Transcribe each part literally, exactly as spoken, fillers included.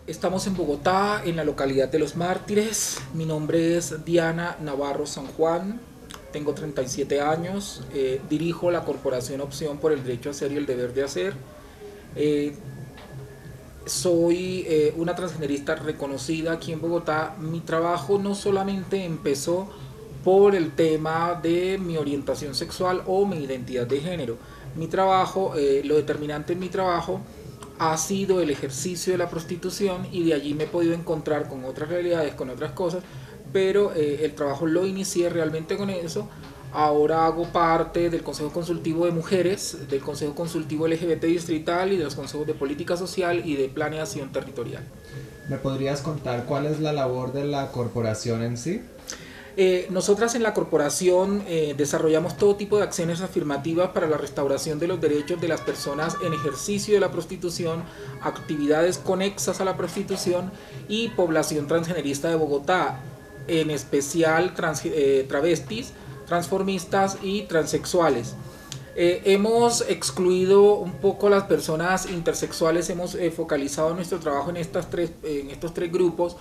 Estamos en Bogotá, en la localidad de Los Mártires. Mi nombre es Diana Navarro San Juan, tengo treinta y siete años, eh, dirijo la Corporación Opción por el Derecho a Hacer y el Deber de Hacer. Eh, soy eh, una transgenerista reconocida aquí en Bogotá. Mi trabajo no solamente empezó por el tema de mi orientación sexual o mi identidad de género. Mi trabajo, eh, lo determinante en mi trabajo ha sido el ejercicio de la prostitución, y de allí me he podido encontrar con otras realidades, con otras cosas, pero eh, el trabajo lo inicié realmente con eso. Ahora hago parte del Consejo Consultivo de Mujeres, del Consejo Consultivo L G B T Distrital y de los consejos de Política Social y de Planeación Territorial. ¿Me podrías contar cuál es la labor de la corporación en sí? Eh, nosotras en la corporación eh, desarrollamos todo tipo de acciones afirmativas para la restauración de los derechos de las personas en ejercicio de la prostitución, actividades conexas a la prostitución y población transgenerista de Bogotá, en especial trans, eh, travestis, transformistas y transexuales. Eh, hemos excluido un poco a las personas intersexuales, hemos eh, focalizado nuestro trabajo en, estas tres, en estos tres grupos,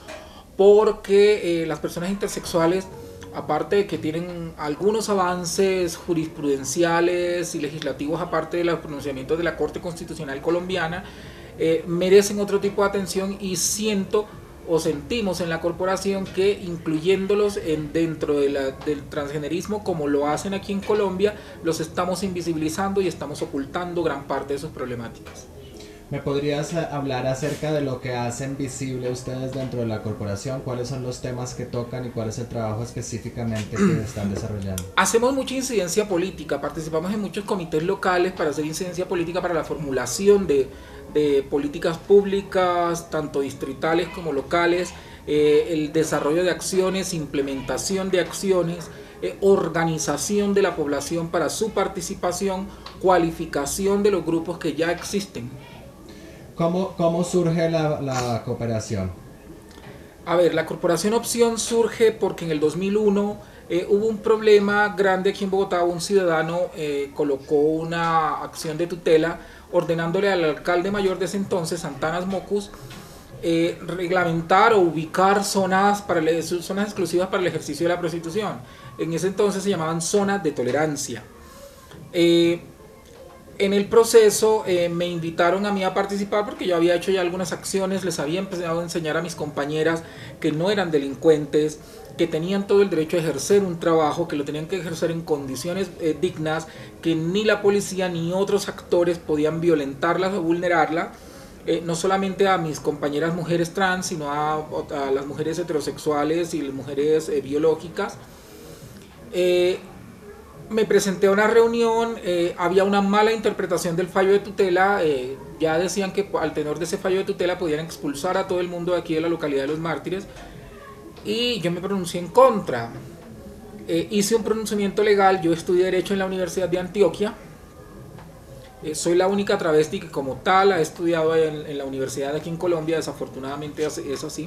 porque eh, las personas intersexuales, aparte de que tienen algunos avances jurisprudenciales y legislativos, aparte de los pronunciamientos de la Corte Constitucional Colombiana, eh, merecen otro tipo de atención, y siento o sentimos en la corporación que incluyéndolos en, dentro de la, del transgenerismo, como lo hacen aquí en Colombia, los estamos invisibilizando y estamos ocultando gran parte de sus problemáticas. ¿Me podrías hablar acerca de lo que hacen visible ustedes dentro de la corporación? ¿Cuáles son los temas que tocan y cuál es el trabajo específicamente que están desarrollando? Hacemos mucha incidencia política, participamos en muchos comités locales para hacer incidencia política para la formulación de, de políticas públicas, tanto distritales como locales, eh, el desarrollo de acciones, implementación de acciones, eh, organización de la población para su participación, cualificación de los grupos que ya existen. ¿Cómo, cómo surge la, la cooperación? A ver, la Corporación Opción surge porque en el dos mil uno eh, hubo un problema grande aquí en Bogotá. Un ciudadano eh, colocó una acción de tutela ordenándole al alcalde mayor de ese entonces, Santanas Mocus, eh, reglamentar o ubicar zonas, para el, zonas exclusivas para el ejercicio de la prostitución. En ese entonces se llamaban zonas de tolerancia. Eh, En el proceso eh, me invitaron a mí a participar porque yo había hecho ya algunas acciones, les había empezado a enseñar a mis compañeras que no eran delincuentes, que tenían todo el derecho a ejercer un trabajo, que lo tenían que ejercer en condiciones eh, dignas, que ni la policía ni otros actores podían violentarlas o vulnerarla, eh, no solamente a mis compañeras mujeres trans, sino a, a las mujeres heterosexuales y las mujeres eh, biológicas. Eh, Me presenté a una reunión, eh, había una mala interpretación del fallo de tutela, eh, ya decían que al tenor de ese fallo de tutela podían expulsar a todo el mundo de aquí de la localidad de Los Mártires, y yo me pronuncié en contra. Eh, hice un pronunciamiento legal, yo estudié Derecho en la Universidad de Antioquia, eh, soy la única travesti que como tal ha estudiado en, en la universidad de aquí en Colombia, desafortunadamente es así.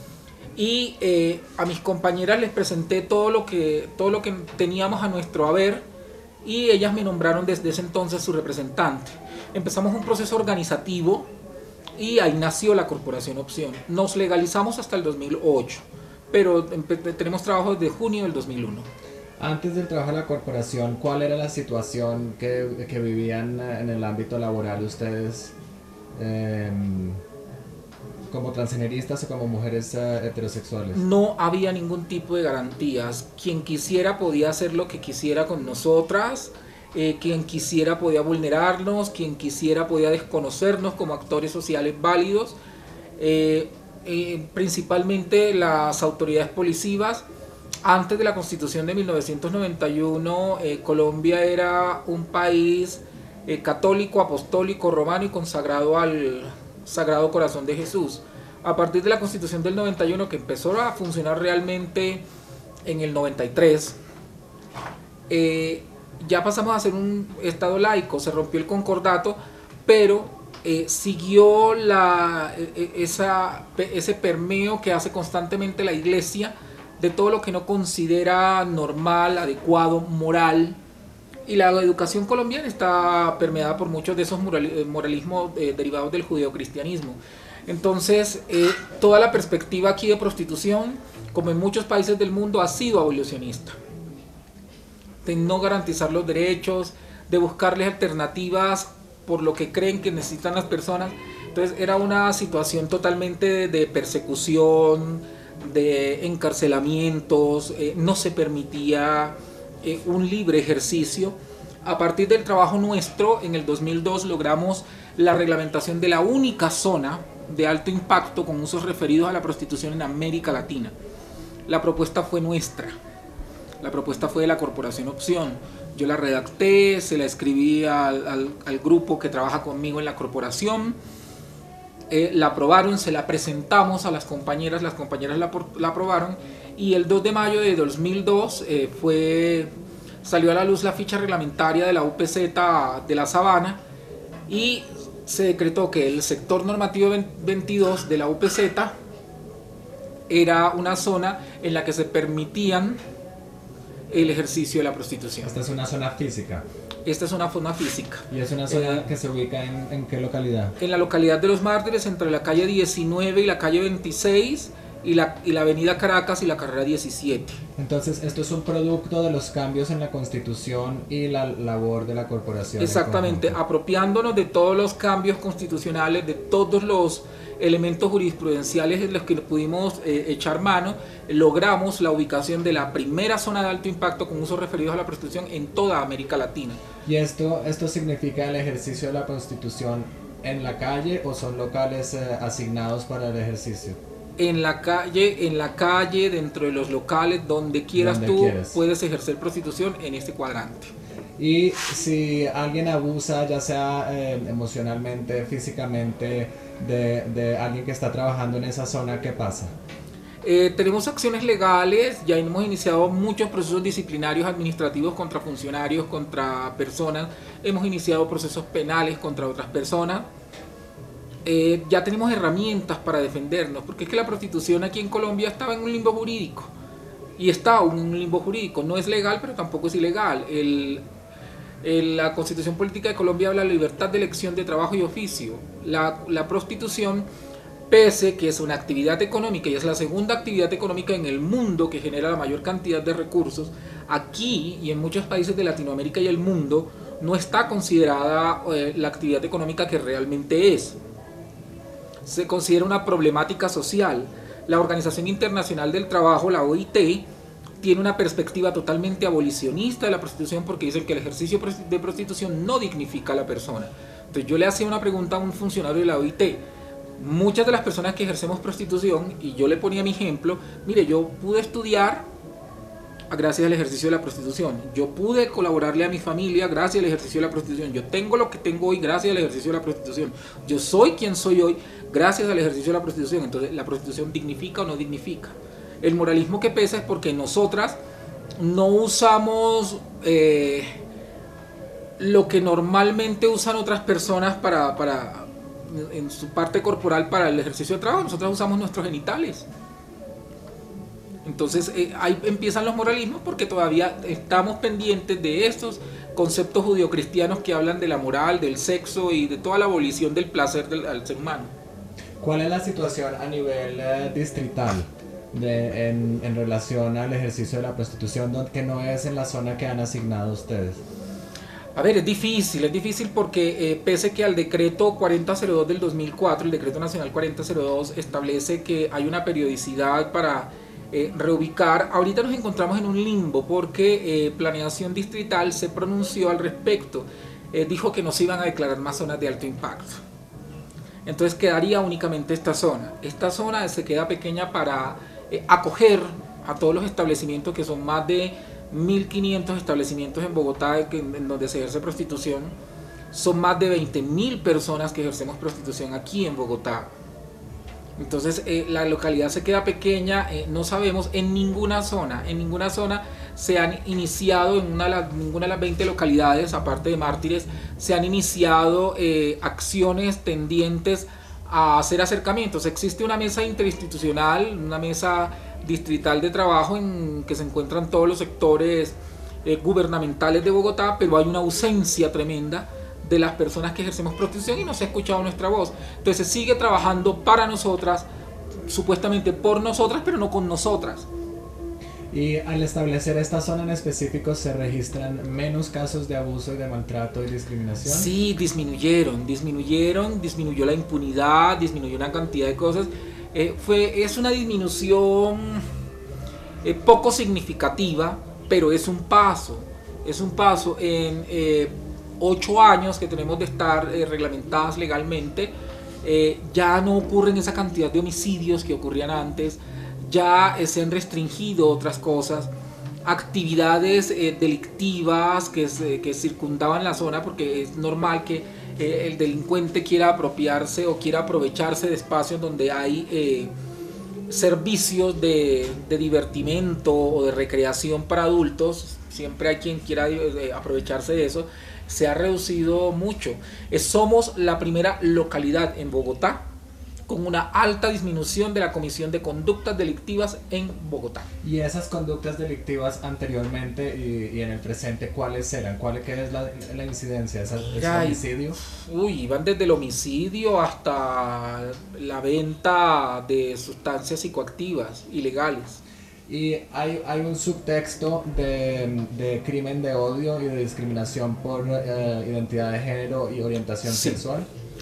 Y eh, a mis compañeras les presenté todo lo que todo lo que teníamos a nuestro haber, y ellas me nombraron desde ese entonces su representante. Empezamos un proceso organizativo y ahí nació la Corporación Opción. Nos legalizamos hasta el dos mil ocho, pero tenemos trabajo desde junio del dos mil uno. Antes del trabajo de la corporación, ¿cuál era la situación que, que vivían en el ámbito laboral ustedes? Eh, como transgeneristas o como mujeres uh, heterosexuales. No había ningún tipo de garantías. Quien quisiera podía hacer lo que quisiera con nosotras, eh, quien quisiera podía vulnerarnos, quien quisiera podía desconocernos como actores sociales válidos. Eh, eh, principalmente las autoridades policivas. Antes de la Constitución de mil novecientos noventa y uno, eh, Colombia era un país eh, católico, apostólico, romano y consagrado al Sagrado Corazón de Jesús. A partir de la Constitución del noventa y uno, que empezó a funcionar realmente en el noventa y tres, eh, ya pasamos a ser un estado laico, se rompió el concordato, pero eh, siguió la, esa, ese permeo que hace constantemente la iglesia de todo lo que no considera normal, adecuado, moral. Y la educación colombiana está permeada por muchos de esos moralismos eh, derivados del judeocristianismo. Entonces, eh, toda la perspectiva aquí de prostitución, como en muchos países del mundo, ha sido abolicionista. De no garantizar los derechos, de buscarles alternativas por lo que creen que necesitan las personas. Entonces era una situación totalmente de persecución, de encarcelamientos, eh, no se permitía eh, un libre ejercicio. A partir del trabajo nuestro, en el dos mil dos logramos la reglamentación de la única zona de alto impacto con usos referidos a la prostitución en América Latina. La propuesta fue nuestra, la propuesta fue de la Corporación Opción. Yo la redacté, se la escribí al, al, al grupo que trabaja conmigo en la corporación, eh, la aprobaron, se la presentamos a las compañeras, las compañeras la, la aprobaron, y el dos de mayo de dos mil dos eh, fue, salió a la luz la ficha reglamentaria de la U P Z de La Sabana, y se decretó que el sector normativo veintidós de la U P Z era una zona en la que se permitían el ejercicio de la prostitución. Esta es una zona física. Esta es una zona física. ¿Y es una zona eh, que se ubica en, en qué localidad? En la localidad de Los Mártires, entre la calle diecinueve y la calle veintiséis, y la, y la avenida Caracas y la carrera diecisiete. Entonces, esto es un producto de los cambios en la Constitución y la labor de la corporación. Exactamente, apropiándonos de todos los cambios constitucionales, de todos los elementos jurisprudenciales en los que pudimos eh, echar mano, logramos la ubicación de la primera zona de alto impacto con usos referidos a la prostitución en toda América Latina. ¿Y esto, esto significa el ejercicio de la prostitución en la calle o son locales eh, asignados para el ejercicio? En la calle, en la calle, dentro de los locales, donde quieras donde tú, quieres. Puedes ejercer prostitución en este cuadrante. Y si alguien abusa, ya sea eh, emocionalmente, físicamente, de, de alguien que está trabajando en esa zona, ¿qué pasa? Eh, tenemos acciones legales, ya hemos iniciado muchos procesos disciplinarios administrativos contra funcionarios, contra personas, hemos iniciado procesos penales contra otras personas. Eh, ya tenemos herramientas para defendernos, porque es que la prostitución aquí en Colombia estaba en un limbo jurídico, y está aún en un limbo jurídico, no es legal pero tampoco es ilegal. El, el, la Constitución Política de Colombia habla de libertad de elección de trabajo y oficio. La, la prostitución, pese que es una actividad económica y es la segunda actividad económica en el mundo que genera la mayor cantidad de recursos, aquí y en muchos países de Latinoamérica y el mundo no está considerada eh, la actividad económica que realmente es. Se considera una problemática social. La Organización Internacional del Trabajo, la O I T, tiene una perspectiva totalmente abolicionista de la prostitución, porque dicen que el ejercicio de prostitución no dignifica a la persona. Entonces yo le hacía una pregunta a un funcionario de la O I T. Muchas de las personas que ejercemos prostitución, y yo le ponía mi ejemplo, mire, yo pude estudiar gracias al ejercicio de la prostitución, yo pude colaborarle a mi familia gracias al ejercicio de la prostitución, yo tengo lo que tengo hoy gracias al ejercicio de la prostitución, yo soy quien soy hoy gracias al ejercicio de la prostitución. Entonces, ¿la prostitución dignifica o no dignifica? El moralismo que pesa es porque nosotras no usamos eh, lo que normalmente usan otras personas para, para, en su parte corporal para el ejercicio de trabajo. Nosotras usamos nuestros genitales. Entonces eh, ahí empiezan los moralismos, porque todavía estamos pendientes de estos conceptos judio-cristianos que hablan de la moral, del sexo y de toda la abolición del placer del al ser humano. ¿Cuál es la situación a nivel eh, distrital de, en, en relación al ejercicio de la prostitución, donde, que no es en la zona que han asignado ustedes? A ver, es difícil, es difícil porque eh, pese que al decreto cuarenta cero dos del dos mil cuatro, el decreto nacional cuarenta cero dos establece que hay una periodicidad para eh, reubicar, ahorita nos encontramos en un limbo porque eh, Planeación Distrital se pronunció al respecto, eh, dijo que no se iban a declarar más zonas de alto impacto. Entonces quedaría únicamente esta zona. Esta zona se queda pequeña para eh, acoger a todos los establecimientos, que son más de mil quinientos establecimientos en Bogotá que, en donde se ejerce prostitución. Son más de veinte mil personas que ejercemos prostitución aquí en Bogotá. Entonces eh, la localidad se queda pequeña, eh, no sabemos en ninguna zona, en ninguna zona se han iniciado, en una de las, ninguna de las veinte localidades, aparte de Mártires, se han iniciado eh, acciones tendientes a hacer acercamientos. Existe una mesa interinstitucional, una mesa distrital de trabajo en que se encuentran todos los sectores eh, gubernamentales de Bogotá, pero hay una ausencia tremenda de las personas que ejercemos prostitución y no se ha escuchado nuestra voz. Entonces se sigue trabajando para nosotras, supuestamente por nosotras, pero no con nosotras. Y al establecer esta zona en específico, ¿se registran menos casos de abuso y de maltrato y discriminación? Sí, disminuyeron, disminuyeron, disminuyó la impunidad, disminuyó una cantidad de cosas. Eh, fue, es una disminución eh, poco significativa, pero es un paso, es un paso en eh, ocho años que tenemos de estar eh, reglamentadas legalmente. Eh, ya no ocurren esa cantidad de homicidios que ocurrían antes. Ya eh, se han restringido otras cosas, actividades eh, delictivas que, se, que circundaban la zona, porque es normal que eh, el delincuente quiera apropiarse o quiera aprovecharse de espacios donde hay eh, servicios de, de divertimento o de recreación para adultos. Siempre hay quien quiera eh, aprovecharse de eso. Se ha reducido mucho. Eh, somos la primera localidad en Bogotá con una alta disminución de la comisión de conductas delictivas en Bogotá. ¿Y esas conductas delictivas anteriormente y, y en el presente cuáles eran? ¿Cuál qué es la, la incidencia? ¿Es, es Ay, homicidio? Uy, van desde el homicidio hasta la venta de sustancias psicoactivas ilegales. Y hay, hay un subtexto de, de crimen de odio y de discriminación por eh, identidad de género y orientación Sí. sexual.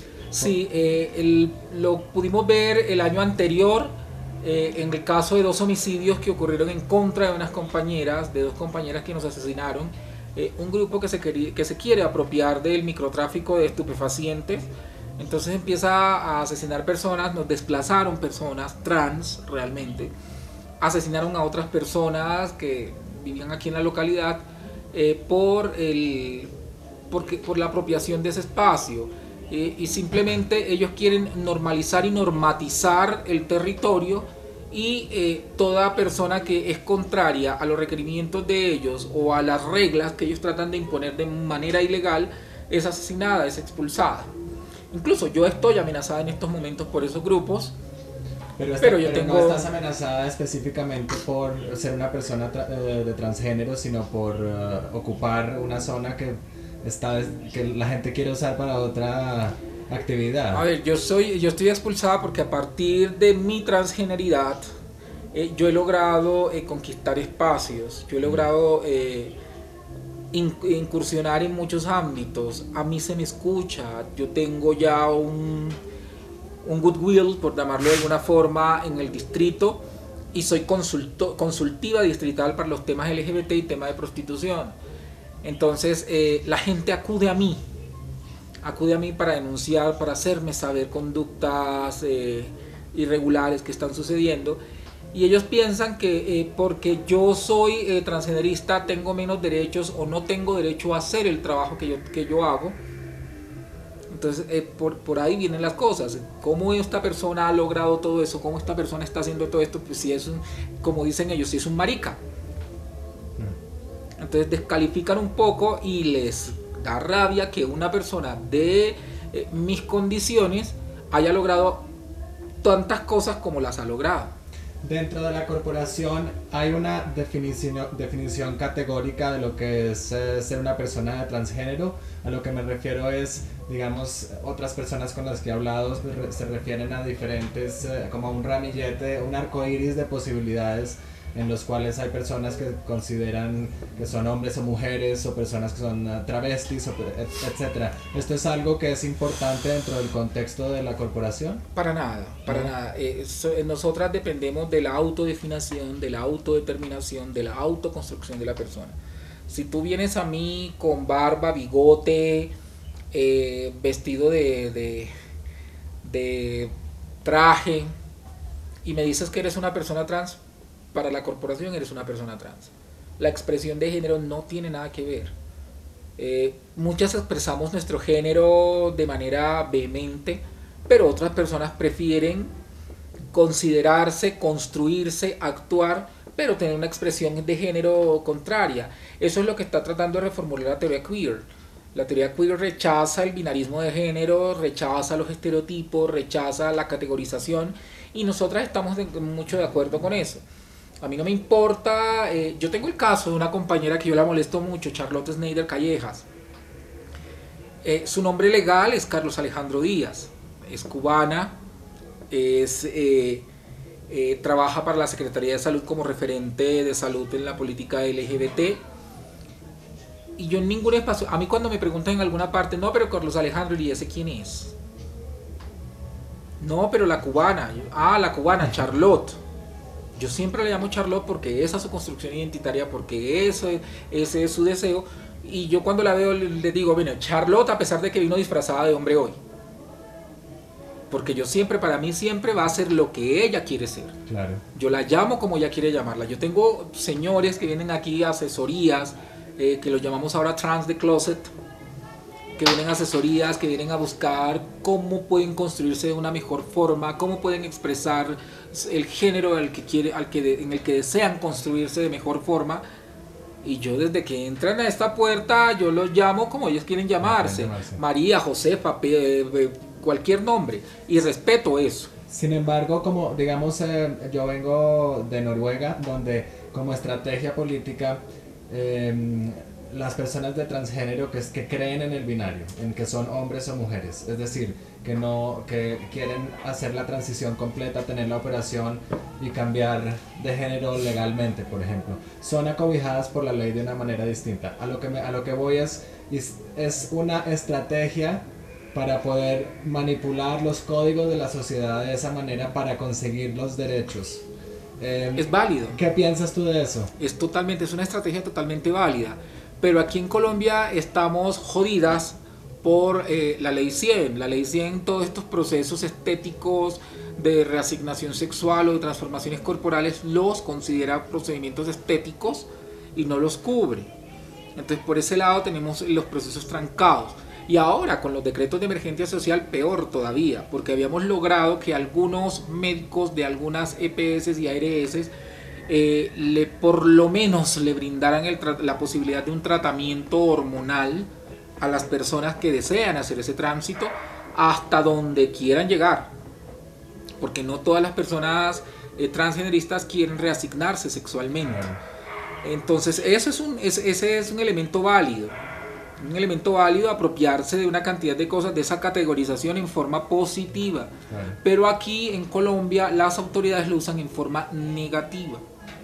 Sí, eh, el, lo pudimos ver el año anterior eh, en el caso de dos homicidios que ocurrieron en contra de unas compañeras, de dos compañeras que nos asesinaron. Eh, un grupo que se, quería, que se quiere apropiar del microtráfico de estupefacientes, entonces empieza a asesinar personas, nos desplazaron personas trans realmente, asesinaron a otras personas que vivían aquí en la localidad eh, por, el, porque, por la apropiación de ese espacio. Eh, y simplemente ellos quieren normalizar y normatizar el territorio y eh, toda persona que es contraria a los requerimientos de ellos o a las reglas que ellos tratan de imponer de manera ilegal es asesinada, es expulsada. Incluso yo estoy amenazada en estos momentos por esos grupos. Pero, esta, pero yo pero tengo... no estás amenazada específicamente por ser una persona tra eh, de transgénero, sino por uh, ocupar una zona que está que la gente quiere usar para otra actividad. A ver, yo soy yo estoy expulsada porque a partir de mi transgeneridad eh, yo he logrado eh, conquistar espacios, yo he logrado eh, in, incursionar en muchos ámbitos. A mí se me escucha, yo tengo ya un un goodwill, por llamarlo de alguna forma, en el distrito, y soy consulto, consultiva distrital para los temas L G B T y temas de prostitución. Entonces eh, la gente acude a mí, acude a mí para denunciar, para hacerme saber conductas eh, irregulares que están sucediendo, y ellos piensan que eh, porque yo soy eh, transgenerista tengo menos derechos o no tengo derecho a hacer el trabajo que yo, que yo hago. Entonces eh, por, por ahí vienen las cosas. ¿Cómo esta persona ha logrado todo eso? ¿Cómo esta persona está haciendo todo esto? Pues si es un, como dicen ellos, si es un marica. Entonces descalifican un poco y les da rabia que una persona de eh, mis condiciones haya logrado tantas cosas como las ha logrado. Dentro de la corporación hay una definición, definición categórica de lo que es eh, ser una persona de transgénero. A lo que me refiero es, digamos, otras personas con las que he hablado se refieren a diferentes, eh, como un ramillete, un arco iris de posibilidades en los cuales hay personas que consideran que son hombres o mujeres, o personas que son uh, travestis, etcétera. ¿Esto es algo que es importante dentro del contexto de la corporación? Para nada, para ¿No? nada. Eh, so, nosotras dependemos de la autodefinición, de la autodeterminación, de la autoconstrucción de la persona. Si tú vienes a mí con barba, bigote, eh, vestido de, de, de traje, y me dices que eres una persona trans, para la corporación eres una persona trans. La expresión de género no tiene nada que ver. Eh, muchas expresamos nuestro género de manera vehemente, pero otras personas prefieren considerarse, construirse, actuar, pero tener una expresión de género contraria. Eso es lo que está tratando de reformular la teoría queer. La teoría queer rechaza el binarismo de género, rechaza los estereotipos, rechaza la categorización, y nosotras estamos de, mucho de acuerdo con eso. A mí no me importa, eh, yo tengo el caso de una compañera que yo la molesto mucho, Charlotte Snyder Callejas. Eh, su nombre legal es Carlos Alejandro Díaz, es cubana, es, eh, eh, trabaja para la Secretaría de Salud como referente de salud en la política L G B T. Y yo en ningún espacio, a mí cuando me preguntan en alguna parte, no, pero Carlos Alejandro, ¿y ese quién es? No, pero la cubana, yo, ah, la cubana, Charlotte. Yo siempre le llamo Charlotte porque esa es su construcción identitaria, porque eso es, ese es su deseo. Y yo cuando la veo le digo, bueno, Charlotte, a pesar de que vino disfrazada de hombre hoy. Porque yo siempre, para mí siempre va a ser lo que ella quiere ser. Claro. Yo la llamo como ella quiere llamarla. Yo tengo señores que vienen aquí a asesorías, eh, que los llamamos ahora trans de closet, que vienen a asesorías, que vienen a buscar cómo pueden construirse de una mejor forma, cómo pueden expresar el género al que quiere, al que de, en el que desean construirse de mejor forma. Y yo desde que entran a esta puerta, yo los llamo como ellos quieren llamarse. llamarse. María, Josefa, cualquier nombre. Y respeto eso. Sin embargo, como digamos, eh, yo vengo de Noruega, donde como estrategia política, eh, las personas de transgénero que, que creen en el binario, en que son hombres o mujeres, es decir, que no que quieren hacer la transición completa, tener la operación y cambiar de género legalmente, por ejemplo, son acobijadas por la ley de una manera distinta. A lo que, me, a lo que voy es, es, es una estrategia para poder manipular los códigos de la sociedad de esa manera para conseguir los derechos. Eh, es válido. ¿Qué piensas tú de eso? Es totalmente, es una estrategia totalmente válida. Pero aquí en Colombia estamos jodidas por eh, la ley cien. La ley cien, todos estos procesos estéticos de reasignación sexual o de transformaciones corporales los considera procedimientos estéticos y no los cubre. Entonces por ese lado tenemos los procesos trancados. Y ahora con los decretos de emergencia social peor todavía, porque habíamos logrado que algunos médicos de algunas E P S y A R S eh, le, por lo menos le brindaran el la posibilidad de un tratamiento hormonal a las personas que desean hacer ese tránsito hasta donde quieran llegar, porque no todas las personas eh, transgeneristas quieren reasignarse sexualmente. Entonces eso es un, es, ese es un elemento válido. Un elemento válido apropiarse de una cantidad de cosas, de esa categorización en forma positiva. Claro. Pero aquí en Colombia las autoridades lo usan en forma negativa.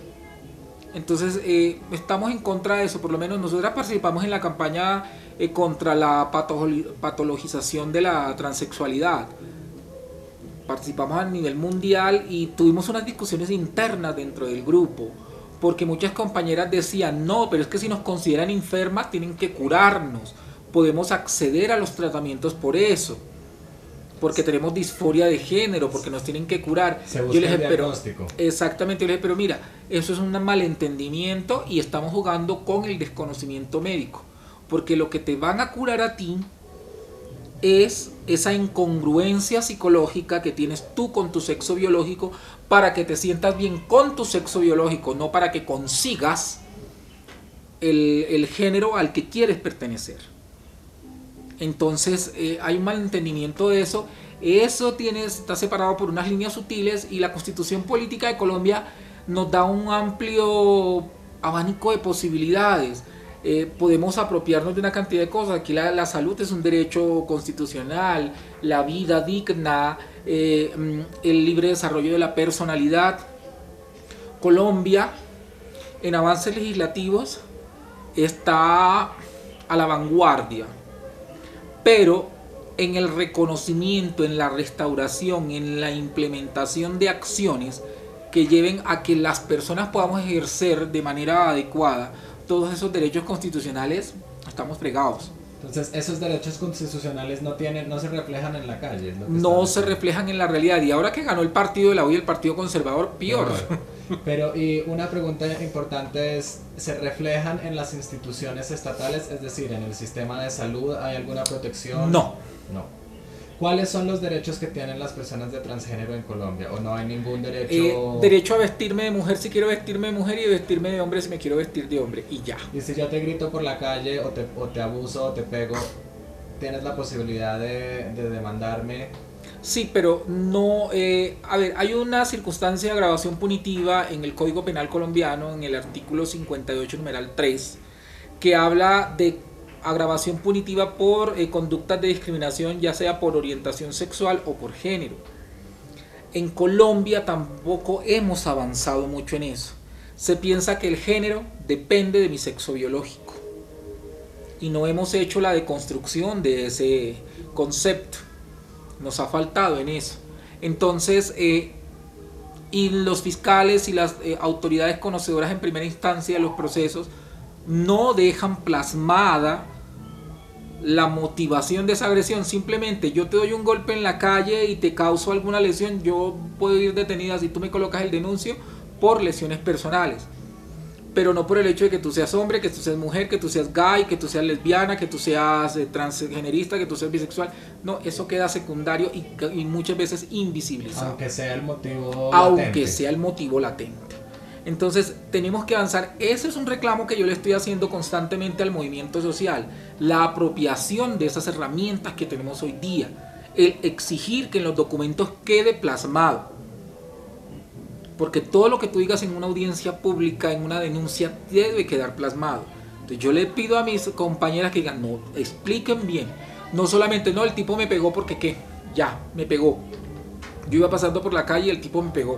Entonces eh, estamos en contra de eso. Por lo menos nosotros participamos en la campaña eh, contra la patologización de la transexualidad. Participamos a nivel mundial y tuvimos unas discusiones internas dentro del grupo, porque muchas compañeras decían, no, pero es que si nos consideran enfermas tienen que curarnos, podemos acceder a los tratamientos por eso, porque tenemos disforia de género, porque nos tienen que curar. Se busca yo les el dije, diagnóstico. Pero, exactamente, yo les dije, pero mira, eso es un malentendimiento y estamos jugando con el desconocimiento médico, porque lo que te van a curar a ti es esa incongruencia psicológica que tienes tú con tu sexo biológico, para que te sientas bien con tu sexo biológico, no para que consigas el, el género al que quieres pertenecer. Entonces eh, hay un malentendimiento de eso. Eso tiene, está separado por unas líneas sutiles y la Constitución Política de Colombia nos da un amplio abanico de posibilidades. Eh, podemos apropiarnos de una cantidad de cosas. Aquí la, la salud es un derecho constitucional, la vida digna, eh, el libre desarrollo de la personalidad. Colombia en avances legislativos está a la vanguardia, pero en el reconocimiento, en la restauración, en la implementación de acciones que lleven a que las personas podamos ejercer de manera adecuada todos esos derechos constitucionales, estamos fregados. Entonces esos derechos constitucionales no tienen, no se reflejan en la calle. No se reflejan en la realidad, y ahora que ganó el partido de la U y el Partido Conservador, peor. Pero y una pregunta importante es, ¿se reflejan en las instituciones estatales? Es decir, ¿en el sistema de salud hay alguna protección? No. No. ¿Cuáles son los derechos que tienen las personas de transgénero en Colombia? ¿O no hay ningún derecho? Eh, derecho a vestirme de mujer si quiero vestirme de mujer, y vestirme de hombre si me quiero vestir de hombre, y ya. Y si yo te grito por la calle o te, o te abuso o te pego, ¿tienes la posibilidad de, de demandarme? Sí, pero no... Eh, a ver, hay una circunstancia de agravación punitiva en el Código Penal colombiano, en el artículo cincuenta y ocho, numeral tres, que habla de agravación punitiva por eh, conductas de discriminación, ya sea por orientación sexual o por género. En Colombia tampoco hemos avanzado mucho en eso. Se piensa que el género depende de mi sexo biológico y no hemos hecho la deconstrucción de ese concepto. Nos ha faltado en eso. Entonces, eh, y los fiscales y las eh, autoridades conocedoras en primera instancia de los procesos no dejan plasmada la motivación de esa agresión. Simplemente yo te doy un golpe en la calle y te causo alguna lesión, yo puedo ir detenida si tú me colocas el denuncio por lesiones personales, pero no por el hecho de que tú seas hombre, que tú seas mujer, que tú seas gay, que tú seas lesbiana, que tú seas eh, transgenerista, que tú seas bisexual. No, eso queda secundario y, y muchas veces invisibilizado. Aunque sea el motivo Aunque latente. sea el motivo latente. Entonces tenemos que avanzar. Ese es un reclamo que yo le estoy haciendo constantemente al movimiento social. La apropiación de esas herramientas que tenemos hoy día. El exigir que en los documentos quede plasmado. Porque todo lo que tú digas en una audiencia pública, en una denuncia, debe quedar plasmado. Entonces yo le pido a mis compañeras que digan, no, expliquen bien. No solamente, no, el tipo me pegó porque qué, ya, me pegó. Yo iba pasando por la calle y el tipo me pegó.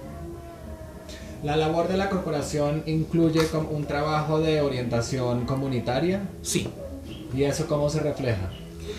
¿La labor de la corporación incluye como un trabajo de orientación comunitaria? Sí. ¿Y eso cómo se refleja?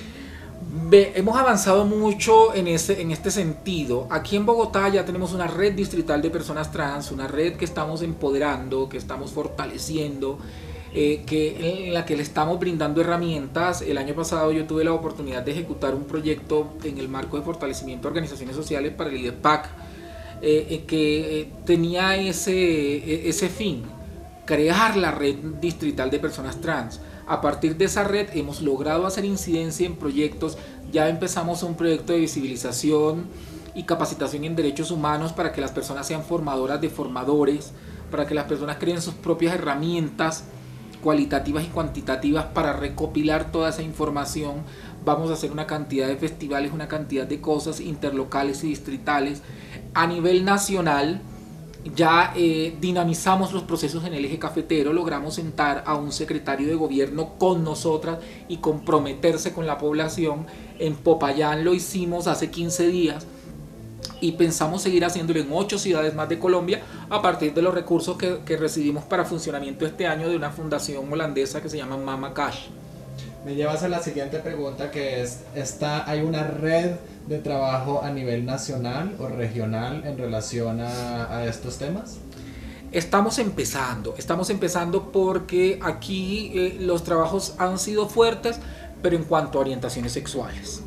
Ve, hemos avanzado mucho en, ese, en este sentido. Aquí en Bogotá ya tenemos una red distrital de personas trans, una red que estamos empoderando, que estamos fortaleciendo, eh, que, en la que le estamos brindando herramientas. El año pasado yo tuve la oportunidad de ejecutar un proyecto en el marco de fortalecimiento de organizaciones sociales para el I D E P A C, eh, eh, que eh, tenía ese, ese fin, crear la red distrital de personas trans. A partir de esa red hemos logrado hacer incidencia en proyectos. Ya empezamos un proyecto de visibilización y capacitación en derechos humanos para que las personas sean formadoras de formadores, para que las personas creen sus propias herramientas cualitativas y cuantitativas para recopilar toda esa información. Vamos a hacer una cantidad de festivales, una cantidad de cosas interlocales y distritales. A nivel nacional ya eh, dinamizamos los procesos en el eje cafetero, logramos sentar a un secretario de gobierno con nosotras y comprometerse con la población. En Popayán lo hicimos hace quince días y pensamos seguir haciéndolo en ocho ciudades más de Colombia a partir de los recursos que, que recibimos para funcionamiento este año de una fundación holandesa que se llama Mama Cash. Me llevas a la siguiente pregunta, que es, ¿está, ¿hay una red de trabajo a nivel nacional o regional en relación a, a estos temas? Estamos empezando, estamos empezando porque aquí eh, los trabajos han sido fuertes, pero en cuanto a orientaciones sexuales.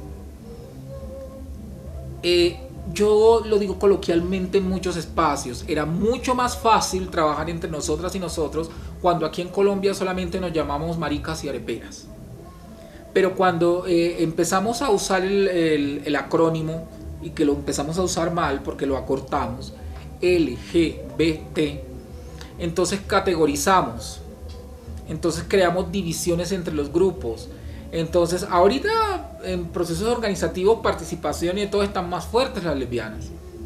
Eh, yo lo digo coloquialmente en muchos espacios, era mucho más fácil trabajar entre nosotras y nosotros cuando aquí en Colombia solamente nos llamamos maricas y areperas. Pero cuando eh, empezamos a usar el, el, el acrónimo, y que lo empezamos a usar mal porque lo acortamos, L G B T, entonces categorizamos, entonces creamos divisiones entre los grupos. Entonces ahorita en procesos organizativos, participación y todo, están más fuertes las lesbianas,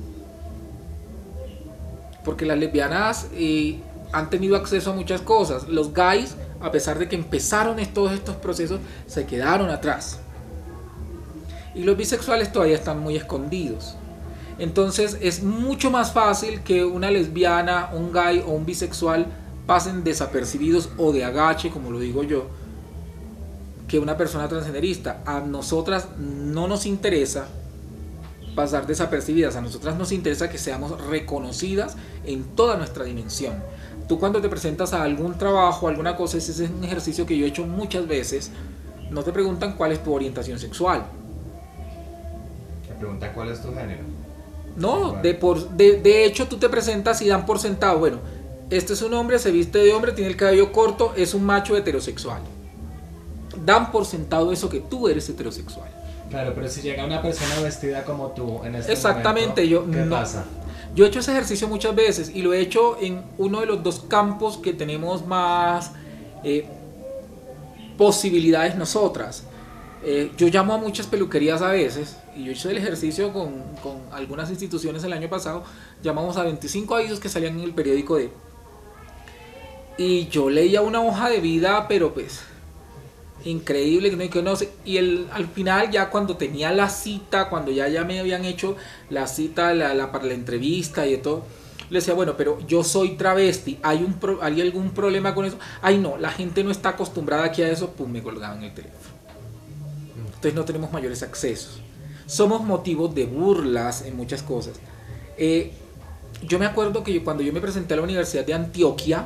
porque las lesbianas eh, han tenido acceso a muchas cosas. Los gays, a pesar de que empezaron todos estos procesos, se quedaron atrás. Y los bisexuales todavía están muy escondidos. Entonces es mucho más fácil que una lesbiana, un gay o un bisexual pasen desapercibidos o de agache, como lo digo yo, que una persona transgenerista. A nosotras no nos interesa pasar desapercibidas, a nosotras nos interesa que seamos reconocidas en toda nuestra dimensión. Tú cuando te presentas a algún trabajo, alguna cosa, ese es un ejercicio que yo he hecho muchas veces, no te preguntan cuál es tu orientación sexual. Te preguntan cuál es tu género. No, de, por, de, de hecho tú te presentas y dan por sentado, bueno, este es un hombre, se viste de hombre, tiene el cabello corto, es un macho heterosexual. Dan por sentado eso, que tú eres heterosexual. Claro, pero si llega una persona vestida como tú en este Exactamente, momento, yo, ¿qué no, pasa? Yo he hecho ese ejercicio muchas veces y lo he hecho en uno de los dos campos que tenemos más eh, posibilidades nosotras. Eh, yo llamo a muchas peluquerías a veces, y yo hice el ejercicio con, con algunas instituciones el año pasado. Llamamos a veinticinco avisos que salían en el periódico de... Y yo leía una hoja de vida, pero pues increíble, que no, que no sé. Y el, al final ya cuando tenía la cita, cuando ya, ya me habían hecho la cita la, la, para la entrevista y todo, le decía, bueno, pero yo soy travesti, ¿hay, un pro, ¿hay algún problema con eso? Ay, no, la gente no está acostumbrada aquí a eso, pum, me colgaban el teléfono. Entonces no tenemos mayores accesos. Somos motivos de burlas en muchas cosas. Eh, yo me acuerdo que yo, cuando yo me presenté a la Universidad de Antioquia,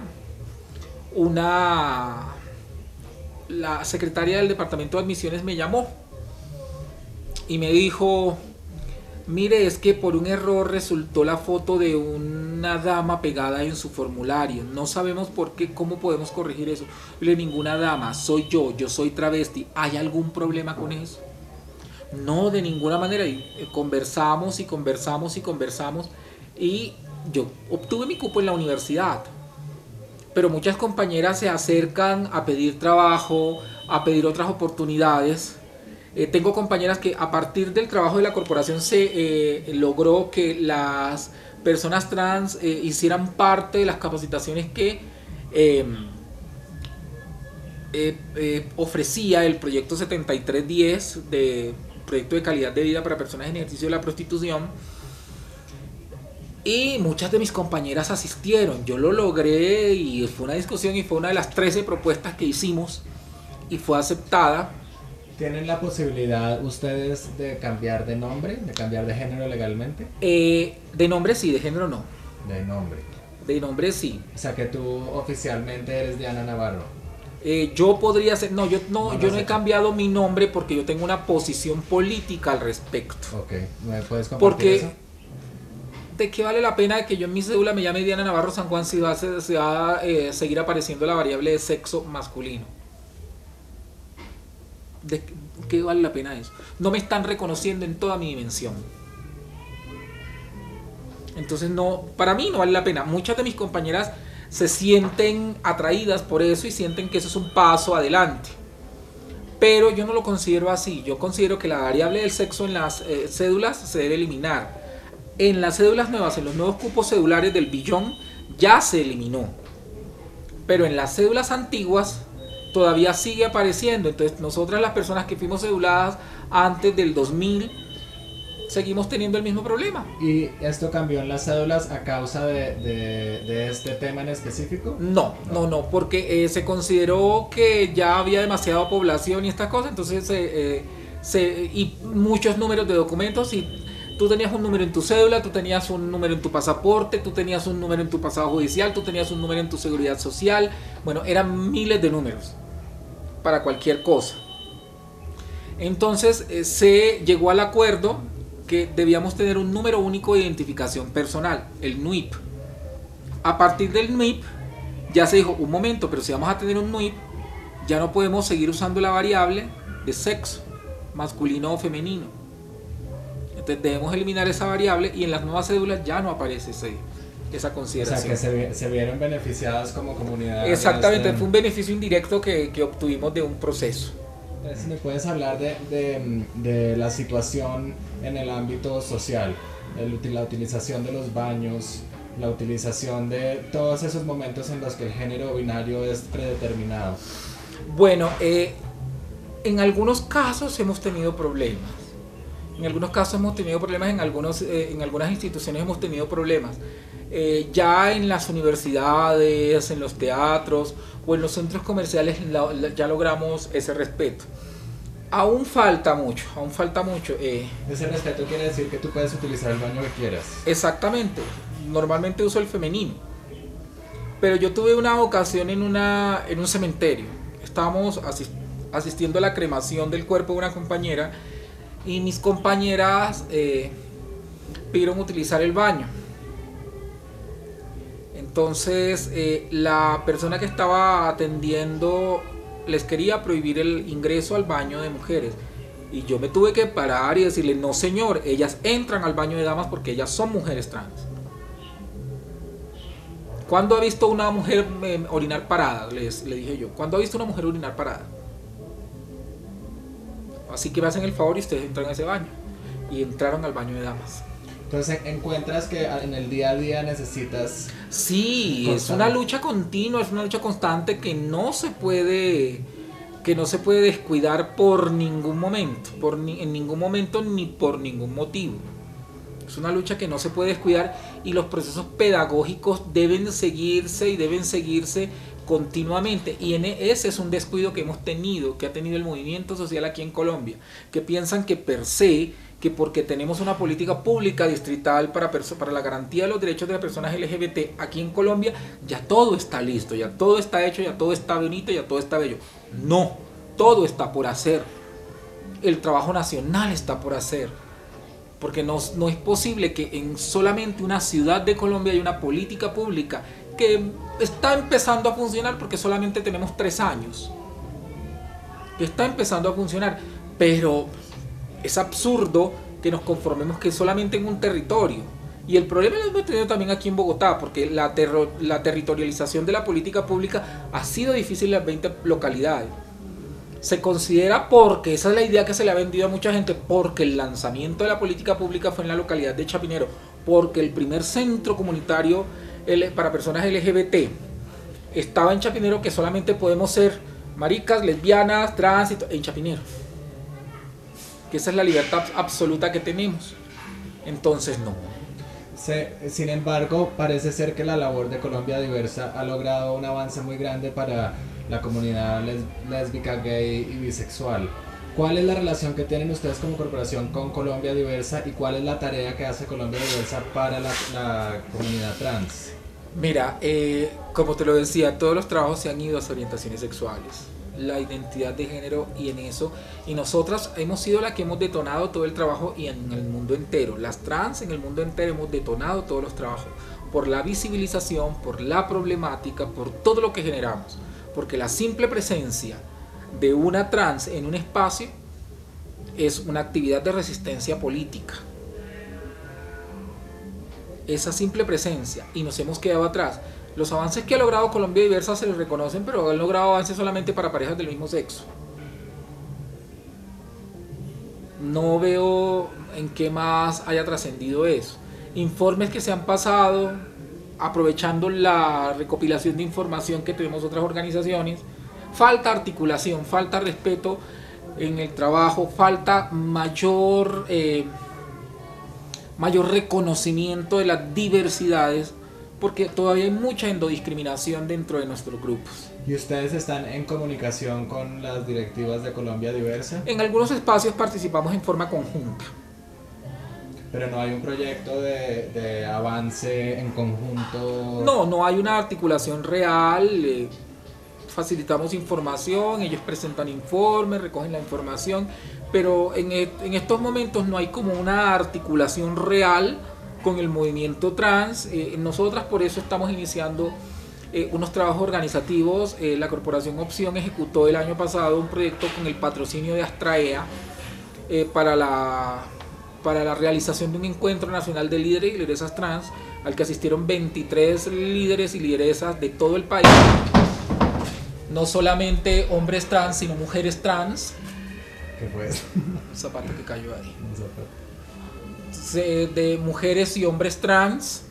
una... la secretaria del departamento de admisiones me llamó y me dijo, mire, es que por un error resultó la foto de una dama pegada en su formulario, no sabemos por qué, cómo podemos corregir eso. Le dije, ninguna dama, soy yo, yo soy travesti, ¿hay algún problema con eso? No, de ninguna manera. Y conversamos y conversamos y conversamos y yo obtuve mi cupo en la universidad. Pero muchas compañeras se acercan a pedir trabajo, a pedir otras oportunidades. Eh, tengo compañeras que a partir del trabajo de la corporación se eh, logró que las personas trans eh, hicieran parte de las capacitaciones que eh, eh, eh, ofrecía el proyecto setenta y tres diez, de proyecto de calidad de vida para personas en ejercicio de la prostitución. Y muchas de mis compañeras asistieron, yo lo logré y fue una discusión y fue una de las trece propuestas que hicimos y fue aceptada. ¿Tienen la posibilidad ustedes de cambiar de nombre, de cambiar de género legalmente? Eh, de nombre sí, de género no. De nombre. De nombre sí. O sea que tú oficialmente eres Diana Navarro. Eh, yo podría ser, no, yo no, No, yo no no he sé. cambiado mi nombre porque yo tengo una posición política al respecto. Ok, ¿me puedes compartir Porque eso? ¿de qué vale la pena que yo en mi cédula me llame Diana Navarro San Juan si va a, ser- si va a eh, seguir apareciendo la variable de sexo masculino? ¿De qué vale la pena eso? No me están reconociendo en toda mi dimensión. Entonces no, para mí no vale la pena. Muchas de mis compañeras se sienten atraídas por eso y sienten que eso es un paso adelante. Pero yo no lo considero así. Yo considero que la variable del sexo en las eh, cédulas se debe eliminar. En las cédulas nuevas, en los nuevos cupos cedulares del billón, ya se eliminó. Pero en las cédulas antiguas todavía sigue apareciendo. Entonces nosotras, las personas que fuimos ceduladas antes del dos mil, seguimos teniendo el mismo problema. ¿Y esto cambió en las cédulas a causa de, de, de este tema en específico? No, no, no, porque eh, se consideró que ya había demasiada población y estas cosas, entonces eh, se, y muchos números de documentos, y tú tenías un número en tu cédula, tú tenías un número en tu pasaporte, tú tenías un número en tu pasado judicial, tú tenías un número en tu seguridad social. Bueno, eran miles de números para cualquier cosa. Entonces eh, se llegó al acuerdo que debíamos tener un número único de identificación personal, el N U I P. A partir del N U I P ya se dijo, un momento, pero si vamos a tener un N U I P, ya no podemos seguir usando la variable de sexo, masculino o femenino. Entonces debemos eliminar esa variable y en las nuevas cédulas ya no aparece ese, esa O consideración. sea, que se, se vieron beneficiadas como comunidad. Exactamente, Este, fue un beneficio indirecto que, que obtuvimos de un proceso. Si me puedes hablar de, de, de la situación en el ámbito social, el, la utilización de los baños, la utilización de todos esos momentos en los que el género binario es predeterminado. Bueno, eh, en algunos casos hemos tenido problemas. En algunos casos hemos tenido problemas, en, algunos, eh, en algunas instituciones hemos tenido problemas. Eh, ya en las universidades, en los teatros o en los centros comerciales la, la, ya logramos ese respeto. Aún falta mucho, aún falta mucho. Eh, Ese respeto quiere decir que tú puedes utilizar el baño que quieras. exactamente, normalmente uso el femenino. Pero yo tuve una ocasión en, una, en un cementerio. Estábamos asist, asistiendo a la cremación del cuerpo de una compañera y mis compañeras eh, pidieron utilizar el baño. Entonces eh, la persona que estaba atendiendo les quería prohibir el ingreso al baño de mujeres y yo me tuve que parar y decirle, no señor, ellas entran al baño de damas porque ellas son mujeres trans. ¿Cuándo ha visto una mujer eh, orinar parada? Les, le dije yo, ¿cuándo ha visto una mujer orinar parada? Así que me hacen el favor y ustedes entran a ese baño. Y entraron al baño de damas. Entonces encuentras que en el día a día necesitas... Sí, es una lucha continua, es una lucha constante que no se puede que no se puede descuidar por ningún momento, por ni, en ningún momento ni por ningún motivo. Es una lucha que no se puede descuidar y los procesos pedagógicos deben seguirse y deben seguirse continuamente. Y en ese es un descuido que hemos tenido, que ha tenido el movimiento social aquí en Colombia, que piensan que per se, que porque tenemos una política pública distrital para, para la garantía de los derechos de las personas L G B T aquí en Colombia, ya todo está listo, ya todo está hecho, ya todo está bonito, ya todo está bello. No, todo está por hacer. El trabajo nacional está por hacer. Porque no, no es posible que en solamente una ciudad de Colombia haya una política pública que está empezando a funcionar porque solamente tenemos tres años. Que está empezando a funcionar, pero es absurdo que nos conformemos que solamente en un territorio. Y el problema lo hemos tenido también aquí en Bogotá, porque la, terro, la territorialización de la política pública ha sido difícil en las veinte localidades. Se considera, porque esa es la idea que se le ha vendido a mucha gente, porque el lanzamiento de la política pública fue en la localidad de Chapinero, porque el primer centro comunitario para personas L G B T estaba en Chapinero, que solamente podemos ser maricas, lesbianas, trans, en Chapinero. Que esa es la libertad absoluta que tenemos. Entonces no. Se, sin embargo, parece ser que la labor de Colombia Diversa ha logrado un avance muy grande para la comunidad les, lésbica, gay y bisexual. ¿Cuál es la relación que tienen ustedes como corporación con Colombia Diversa y cuál es la tarea que hace Colombia Diversa para la, la comunidad trans? Mira, eh, como te lo decía, todos los trabajos se han ido hacia orientaciones sexuales, la identidad de género y en eso, y nosotras hemos sido la que hemos detonado todo el trabajo y en el mundo entero, las trans en el mundo entero hemos detonado todos los trabajos, por la visibilización, por la problemática, por todo lo que generamos, porque la simple presencia de una trans en un espacio es una actividad de resistencia política. Esa simple presencia, y nos hemos quedado atrás. Los avances que ha logrado Colombia Diversa se les reconocen, pero han logrado avances solamente para parejas del mismo sexo. No veo en qué más haya trascendido eso. Informes que se han pasado, aprovechando la recopilación de información que tenemos otras organizaciones, falta articulación, falta respeto en el trabajo, falta mayor, eh, mayor reconocimiento de las diversidades, porque todavía hay mucha endodiscriminación dentro de nuestros grupos. ¿Y ustedes están en comunicación con las directivas de Colombia Diversa? En algunos espacios participamos en forma conjunta. Pero no hay un proyecto de, de avance en conjunto. No, no hay una articulación real. Eh, facilitamos información, ellos presentan informes, recogen la información, pero en, en estos momentos no hay como una articulación real con el movimiento trans. Eh, nosotras por eso estamos iniciando eh, unos trabajos organizativos. Eh, la Corporación Opción ejecutó el año pasado un proyecto con el patrocinio de Astraea eh, para la... para la realización de un encuentro nacional de líderes y lideresas trans, al que asistieron veintitrés líderes y lideresas de todo el país, no solamente hombres trans, sino mujeres trans. ¿Qué fue eso? Un zapato que cayó ahí. De mujeres y hombres trans,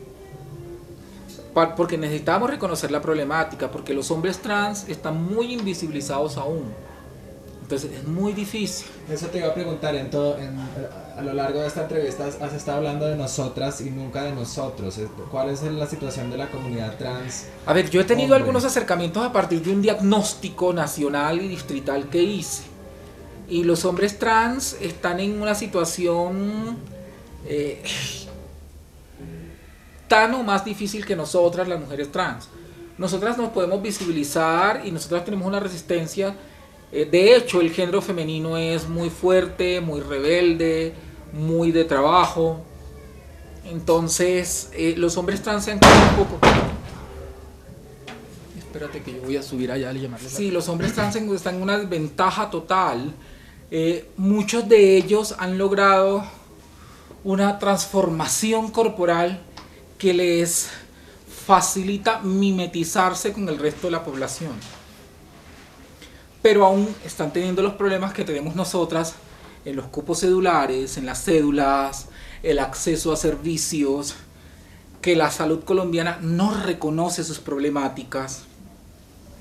porque necesitamos reconocer la problemática, porque los hombres trans están muy invisibilizados aún. Entonces es muy difícil. Eso te iba a preguntar, en todo, en, a lo largo de esta entrevista has estado hablando de nosotras y nunca de nosotros. ¿Cuál es la situación de la comunidad trans? A ver, yo he tenido Hombre. algunos acercamientos a partir de un diagnóstico nacional y distrital que hice. Y los hombres trans están en una situación eh, tan o más difícil que nosotras, las mujeres trans. Nosotras nos podemos visibilizar y nosotras tenemos una resistencia. De hecho, el género femenino es muy fuerte, muy rebelde, muy de trabajo. Entonces, eh, los hombres trans se han quedado un poco... Espérate que yo voy a subir allá a llamarles. Sí, los hombres trans están en una desventaja total. Eh, muchos de ellos han logrado una transformación corporal que les facilita mimetizarse con el resto de la población. Pero aún están teniendo los problemas que tenemos nosotras en los cupos cedulares, en las cédulas, el acceso a servicios, que la salud colombiana no reconoce sus problemáticas.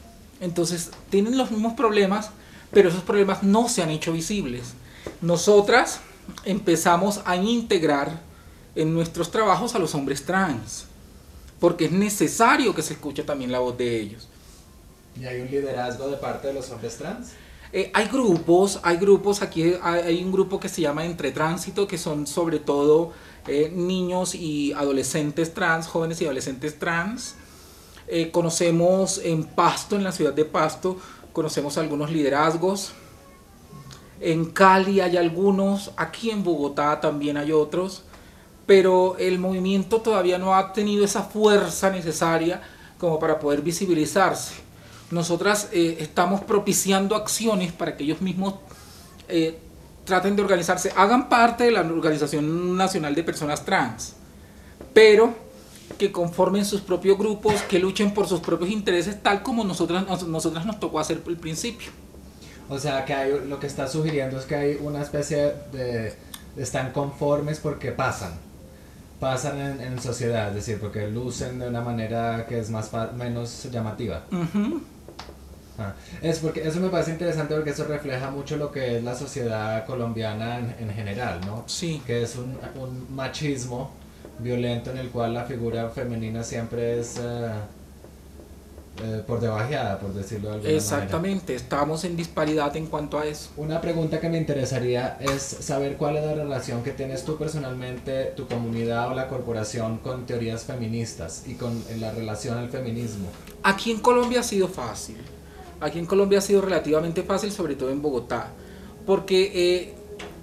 Entonces tienen los mismos problemas, pero esos problemas no se han hecho visibles. Nosotras empezamos a integrar en nuestros trabajos a los hombres trans, porque es necesario que se escuche también la voz de ellos. ¿Y hay un liderazgo de parte de los hombres trans? Eh, hay grupos, hay grupos, aquí hay, hay un grupo que se llama Entre Tránsito, que son sobre todo eh, niños y adolescentes trans, jóvenes y adolescentes trans. Eh, conocemos en Pasto, en la ciudad de Pasto, conocemos algunos liderazgos. En Cali hay algunos, aquí en Bogotá también hay otros, pero el movimiento todavía no ha tenido esa fuerza necesaria como para poder visibilizarse. Nosotras eh, estamos propiciando acciones para que ellos mismos eh, traten de organizarse, hagan parte de la Organización Nacional de Personas Trans, pero que conformen sus propios grupos, que luchen por sus propios intereses, tal como nosotras, nosotras nos tocó hacer al principio. O sea, que hay, lo que está sugiriendo es que hay una especie de... están conformes porque pasan. Pasan en, en sociedad, es decir, porque lucen de una manera que es más menos llamativa. Uh-huh. Ah, es porque eso me parece interesante porque eso refleja mucho lo que es la sociedad colombiana en, en general, ¿no? Sí. Que es un, un machismo violento en el cual la figura femenina siempre es uh, eh, por debajeada, por decirlo de alguna Exactamente, manera. estamos en disparidad en cuanto a eso. Una pregunta que me interesaría es saber cuál es la relación que tienes tú personalmente, tu comunidad o la corporación con teorías feministas y con en la relación al feminismo. Aquí en Colombia ha sido fácil. Aquí en Colombia ha sido relativamente fácil, sobre todo en Bogotá, porque eh,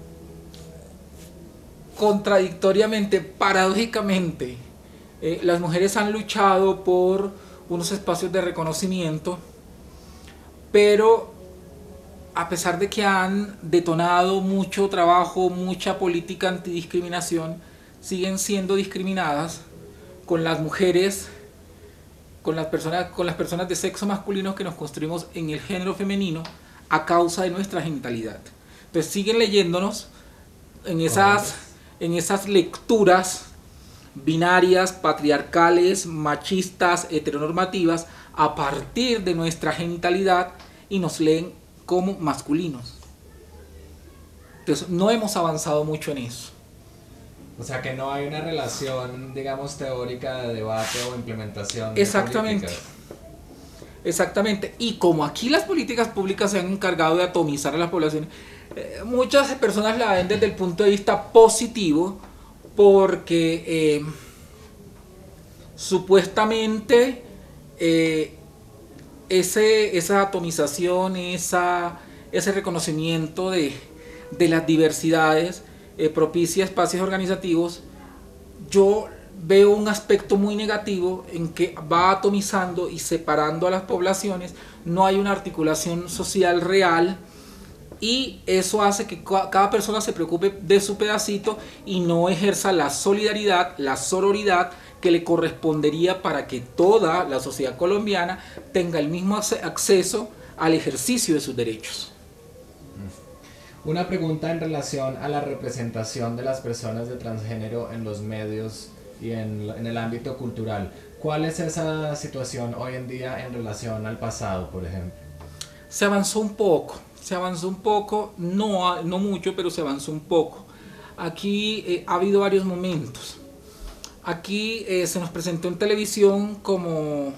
contradictoriamente, paradójicamente, eh, las mujeres han luchado por unos espacios de reconocimiento, pero a pesar de que han detonado mucho trabajo, mucha política antidiscriminación, siguen siendo discriminadas con las mujeres, con las personas, con las personas de sexo masculino que nos construimos en el género femenino a causa de nuestra genitalidad. Entonces siguen leyéndonos en esas, en esas lecturas binarias, patriarcales, machistas, heteronormativas, a partir de nuestra genitalidad y nos leen como masculinos. Entonces no hemos avanzado mucho en eso. O sea que no hay una relación, digamos, teórica de debate o implementación de Exactamente. políticas. Exactamente. Y como aquí las políticas públicas se han encargado de atomizar a la población, eh, muchas personas la ven desde el punto de vista positivo, porque eh, supuestamente eh, ese, esa atomización, esa, ese reconocimiento de, de las diversidades eh, propicia espacios organizativos. Yo veo un aspecto muy negativo en que va atomizando y separando a las poblaciones, no hay una articulación social real y eso hace que cada persona se preocupe de su pedacito y no ejerza la solidaridad, la sororidad que le correspondería para que toda la sociedad colombiana tenga el mismo acceso al ejercicio de sus derechos. Una pregunta en relación a la representación de las personas de transgénero en los medios y en, en el ámbito cultural. ¿Cuál es esa situación hoy en día en relación al pasado, por ejemplo? Se avanzó un poco, se avanzó un poco, no, no mucho, pero se avanzó un poco. Aquí eh, ha habido varios momentos. Aquí eh, se nos presentó en televisión como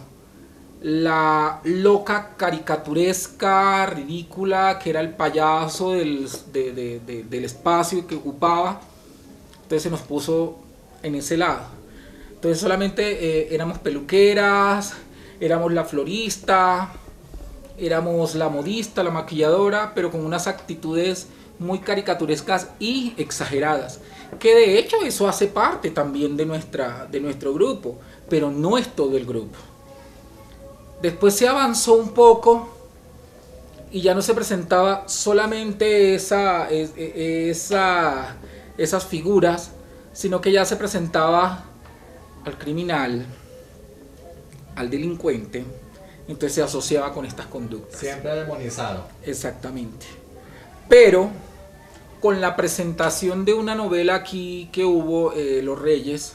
la loca caricaturesca, ridícula, que era el payaso del, de, de, de, del espacio que ocupaba. Entonces se nos puso en ese lado. Entonces solamente eh, éramos peluqueras, éramos la florista, éramos la modista, la maquilladora, pero con unas actitudes muy caricaturescas y exageradas. Que de hecho eso hace parte también de, nuestra, de nuestro grupo, pero no es todo el grupo. Después se avanzó un poco y ya no se presentaba solamente esa, esa, esas figuras, sino que ya se presentaba al criminal, al delincuente, entonces se asociaba con estas conductas. Siempre demonizado. Exactamente. Pero con la presentación de una novela aquí que hubo, eh, Los Reyes,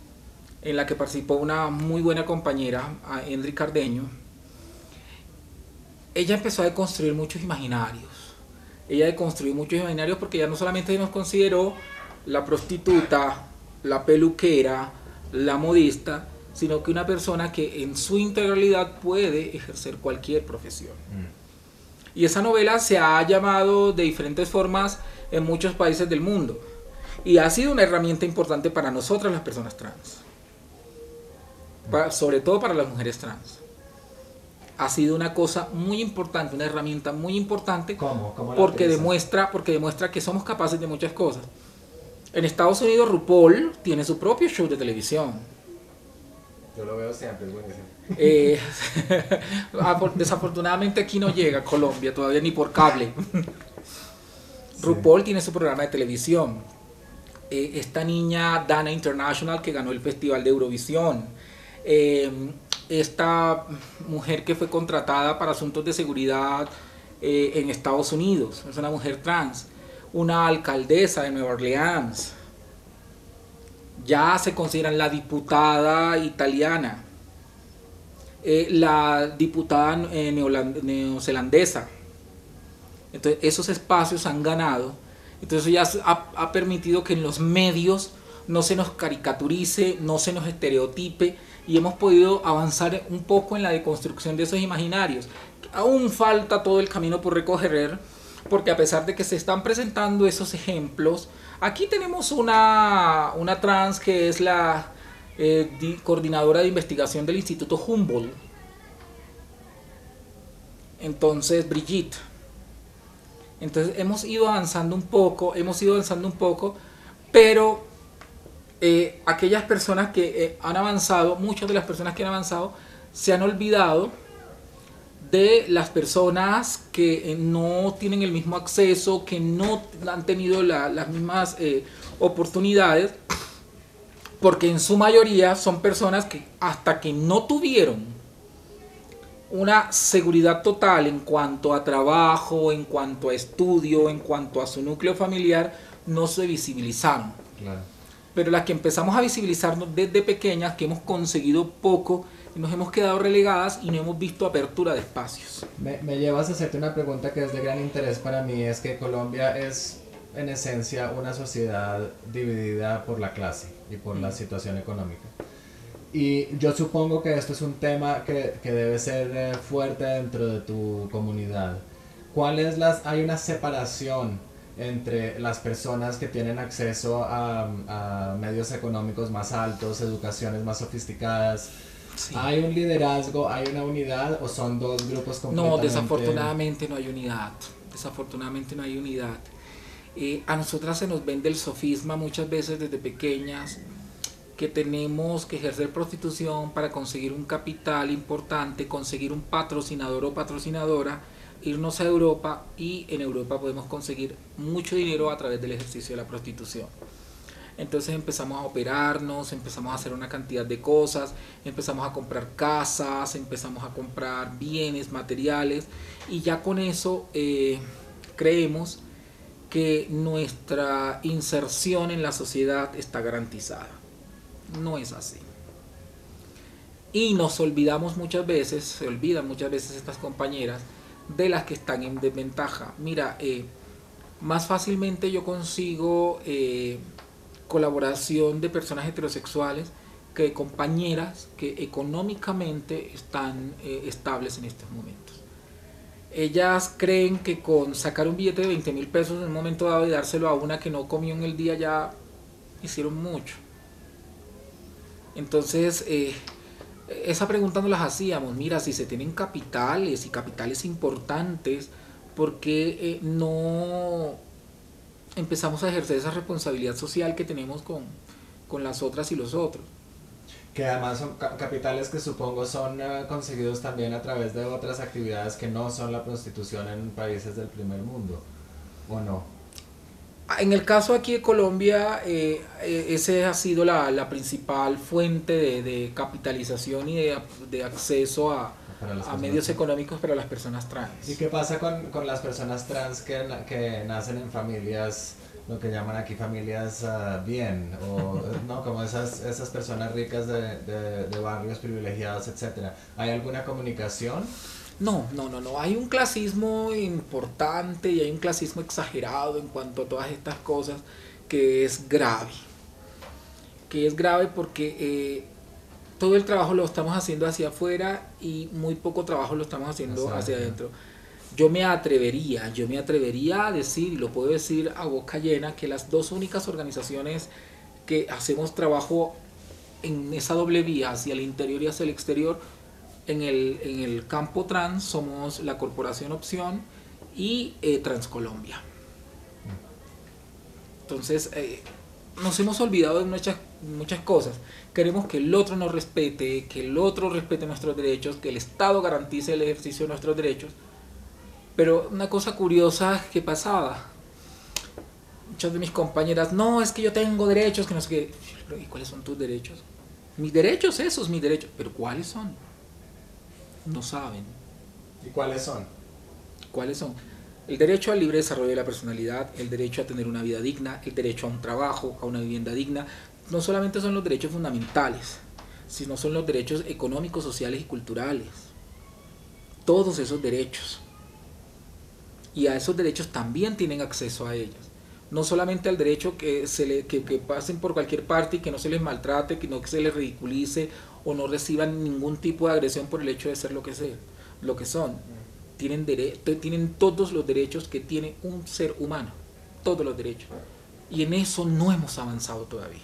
en la que participó una muy buena compañera, Endry Cardeño, ella empezó a deconstruir muchos imaginarios. Ella deconstruyó muchos imaginarios porque ya no solamente nos consideró la prostituta, la peluquera, la modista, sino que una persona que en su integralidad puede ejercer cualquier profesión. Mm. Y esa novela se ha llamado de diferentes formas en muchos países del mundo. Y ha sido una herramienta importante para nosotras las personas trans. Para, sobre todo para las mujeres trans. Ha sido una cosa muy importante, una herramienta muy importante. ¿Cómo? ¿Cómo la porque utilizan? demuestra, porque demuestra que somos capaces de muchas cosas. En Estados Unidos RuPaul tiene su propio show de televisión. Yo lo veo siempre, es buenísimo. Eh, desafortunadamente aquí no llega a Colombia todavía ni por cable. Sí. RuPaul tiene su programa de televisión. Eh, esta niña Dana International que ganó el Festival de Eurovisión. Eh, esta mujer que fue contratada para asuntos de seguridad eh, en Estados Unidos, es una mujer trans. Una alcaldesa de Nueva Orleans. Ya se consideran la diputada italiana, eh, la diputada eh, neozelandesa. Entonces esos espacios han ganado. Entonces ya ha, ha permitido que en los medios no se nos caricaturice, no se nos estereotipe, y hemos podido avanzar un poco en la deconstrucción de esos imaginarios. Aún falta todo el camino por recorrer, porque a pesar de que se están presentando esos ejemplos, aquí tenemos una, una trans que es la eh, di, coordinadora de investigación del Instituto Humboldt. Entonces, Brigitte. Entonces hemos ido avanzando un poco, hemos ido avanzando un poco, pero eh, aquellas personas que eh, han avanzado, muchas de las personas que han avanzado, se han olvidado de las personas que no tienen el mismo acceso, que no han tenido la, las mismas eh, oportunidades, porque en su mayoría son personas que hasta que no tuvieron una seguridad total en cuanto a trabajo, en cuanto a estudio, en cuanto a su núcleo familiar, no se visibilizaron. Claro. Pero las que empezamos a visibilizarnos desde pequeñas, que hemos conseguido poco, nos hemos quedado relegadas y no hemos visto apertura de espacios. Me, me llevas a hacerte una pregunta que es de gran interés para mí, es que Colombia es en esencia una sociedad dividida por la clase y por mm. la situación económica. Y yo supongo que esto es un tema que, que debe ser fuerte dentro de tu comunidad. ¿Cuáles las, hay una separación entre las personas que tienen acceso a, a medios económicos más altos, educaciones más sofisticadas? Sí. ¿Hay un liderazgo, hay una unidad o son dos grupos completamente...? No, desafortunadamente no hay unidad, desafortunadamente no hay unidad. Eh, a nosotras se nos vende el sofisma muchas veces desde pequeñas, que tenemos que ejercer prostitución para conseguir un capital importante, conseguir un patrocinador o patrocinadora, irnos a Europa, y en Europa podemos conseguir mucho dinero a través del ejercicio de la prostitución. Entonces empezamos a operarnos, empezamos a hacer una cantidad de cosas, empezamos a comprar casas, empezamos a comprar bienes materiales, y ya con eso eh, creemos que nuestra inserción en la sociedad está garantizada. No es así. Y nos olvidamos muchas veces, se olvidan muchas veces estas compañeras de las que están en desventaja. Mira, eh, más fácilmente yo consigo eh, colaboración de personas heterosexuales que compañeras que económicamente están eh, estables en estos momentos. Ellas creen que con sacar un billete de veinte mil pesos en un momento dado y dárselo a una que no comió en el día ya hicieron mucho. Entonces, eh, esa pregunta nos las hacíamos. Mira, si se tienen capitales y capitales importantes, ¿por qué eh, no empezamos a ejercer esa responsabilidad social que tenemos con, con las otras y los otros? Que además son capitales que supongo son uh, conseguidos también a través de otras actividades que no son la prostitución en países del primer mundo, ¿o no? En el caso aquí de Colombia, eh, esa ha sido la, la principal fuente de, de capitalización y de, de acceso a, a medios económicos para las personas trans. ¿Y qué pasa con, con las personas trans que, que nacen en familias, lo que llaman aquí familias uh, bien, o no, como esas, esas personas ricas de, de, de barrios privilegiados, etcétera? ¿Hay alguna comunicación? No, no, no, no. Hay un clasismo importante y hay un clasismo exagerado en cuanto a todas estas cosas que es grave. Que es grave porque eh, todo el trabajo lo estamos haciendo hacia afuera y muy poco trabajo lo estamos haciendo Exacto. hacia adentro. Yo me atrevería, yo me atrevería a decir, y lo puedo decir a boca llena, que las dos únicas organizaciones que hacemos trabajo en esa doble vía, hacia el interior y hacia el exterior, en el, en el campo trans, somos la Corporación Opción y eh, Transcolombia. Entonces, eh, nos hemos olvidado de muchas, muchas cosas. Queremos que el otro nos respete, que el otro respete nuestros derechos, que el Estado garantice el ejercicio de nuestros derechos. Pero una cosa curiosa que pasaba, muchas de mis compañeras, no, es que yo tengo derechos, que no sé qué. ¿Y cuáles son tus derechos? Mis derechos, esos, mis derechos. ¿Pero cuáles son? No saben. ¿Y cuáles son? ¿Cuáles son? El derecho al libre desarrollo de la personalidad, el derecho a tener una vida digna, el derecho a un trabajo, a una vivienda digna. No solamente son los derechos fundamentales, sino son los derechos económicos, sociales y culturales. Todos esos derechos. Y a esos derechos también tienen acceso a ellos. No solamente al derecho que, se le, que, que pasen por cualquier parte y que no se les maltrate, que no se les ridiculice o no reciban ningún tipo de agresión por el hecho de ser lo que, sea, lo que son. Tienen, dere tienen todos los derechos que tiene un ser humano. Todos los derechos. Y en eso no hemos avanzado todavía.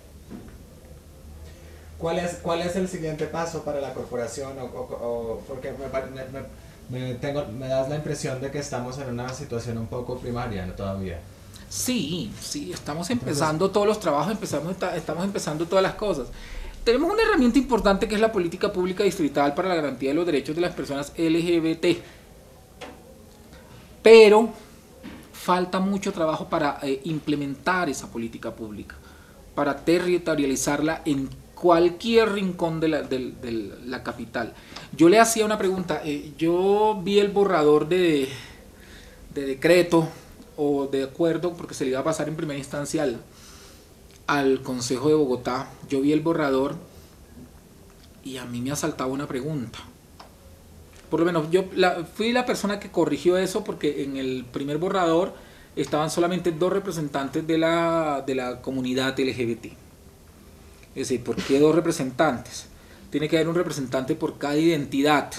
¿Cuál es, cuál es el siguiente paso para la corporación? O, o, o, porque me, me, me, tengo, me das la impresión de que estamos en una situación un poco primaria, ¿no? Todavía. Sí, sí, estamos empezando Entonces, todos los trabajos, empezamos, estamos empezando todas las cosas. Tenemos una herramienta importante que es la política pública distrital para la garantía de los derechos de las personas L G B T. Pero falta mucho trabajo para eh, implementar esa política pública, para territorializarla en cualquier rincón de la, de, de la capital. Yo le hacía una pregunta, eh, yo vi el borrador de, de decreto o de acuerdo, porque se le iba a pasar en primera instancia al, al Consejo de Bogotá. Yo vi el borrador y a mí me asaltaba una pregunta. Por lo menos yo la, fui la persona que corrigió eso, porque en el primer borrador estaban solamente dos representantes de la, de la comunidad L G B T. Es decir, ¿por qué dos representantes? Tiene que haber un representante por cada identidad.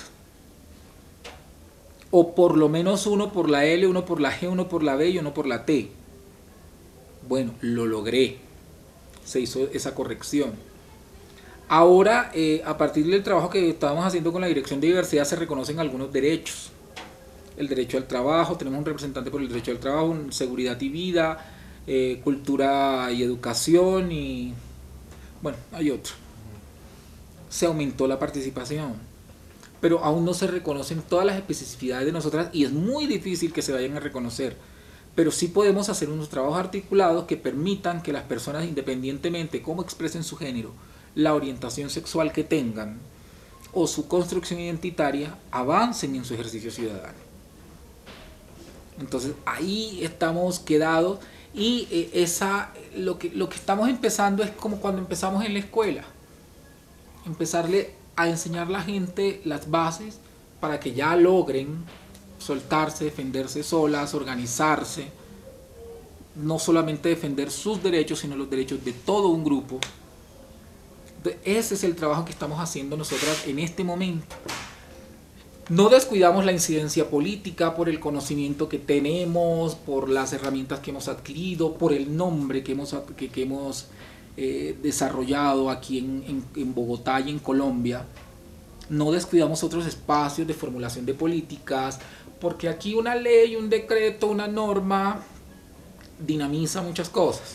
O por lo menos uno por la L, uno por la G, uno por la B y uno por la T. Bueno, lo logré. Se hizo esa corrección. Ahora, eh, a partir del trabajo que estábamos haciendo con la Dirección de Diversidad, se reconocen algunos derechos. El derecho al trabajo, tenemos un representante por el derecho al trabajo, seguridad y vida, eh, cultura y educación y... bueno, hay otro. Se aumentó la participación, pero aún no se reconocen todas las especificidades de nosotras y es muy difícil que se vayan a reconocer. Pero sí podemos hacer unos trabajos articulados que permitan que las personas, independientemente de cómo expresen su género, la orientación sexual que tengan o su construcción identitaria, avancen en su ejercicio ciudadano. Entonces ahí estamos quedados y eh, esa, lo, que, lo que estamos empezando es como cuando empezamos en la escuela. Empezarle a enseñar a la gente las bases para que ya logren soltarse, defenderse solas, organizarse, no solamente defender sus derechos, sino los derechos de todo un grupo. Ese es el trabajo que estamos haciendo nosotras en este momento. No descuidamos la incidencia política por el conocimiento que tenemos, por las herramientas que hemos adquirido, por el nombre que hemos, que, que hemos eh, desarrollado aquí en, en, en Bogotá y en Colombia. No descuidamos otros espacios de formulación de políticas, porque aquí una ley, un decreto, una norma dinamiza muchas cosas.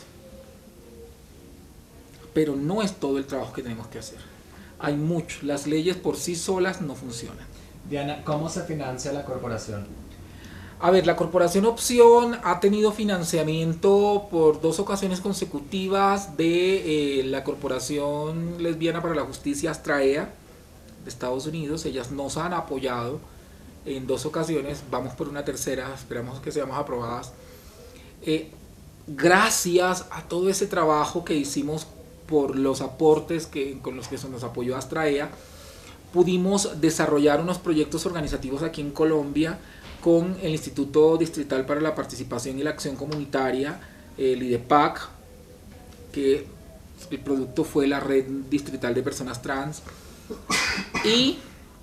Pero no es todo el trabajo que tenemos que hacer. Hay mucho. Las leyes por sí solas no funcionan. Diana, ¿cómo se financia la corporación? A ver, la Corporación Opción ha tenido financiamiento por dos ocasiones consecutivas de eh, la Corporación Lesbiana para la Justicia Astraea de Estados Unidos. Ellas nos han apoyado en dos ocasiones. Vamos por una tercera, esperamos que seamos aprobadas. Eh, gracias a todo ese trabajo que hicimos por los aportes que, con los que se nos apoyó Astraea, pudimos desarrollar unos proyectos organizativos aquí en Colombia con el Instituto Distrital para la Participación y la Acción Comunitaria, el IDEPAC, que el producto fue la Red Distrital de Personas Trans. Y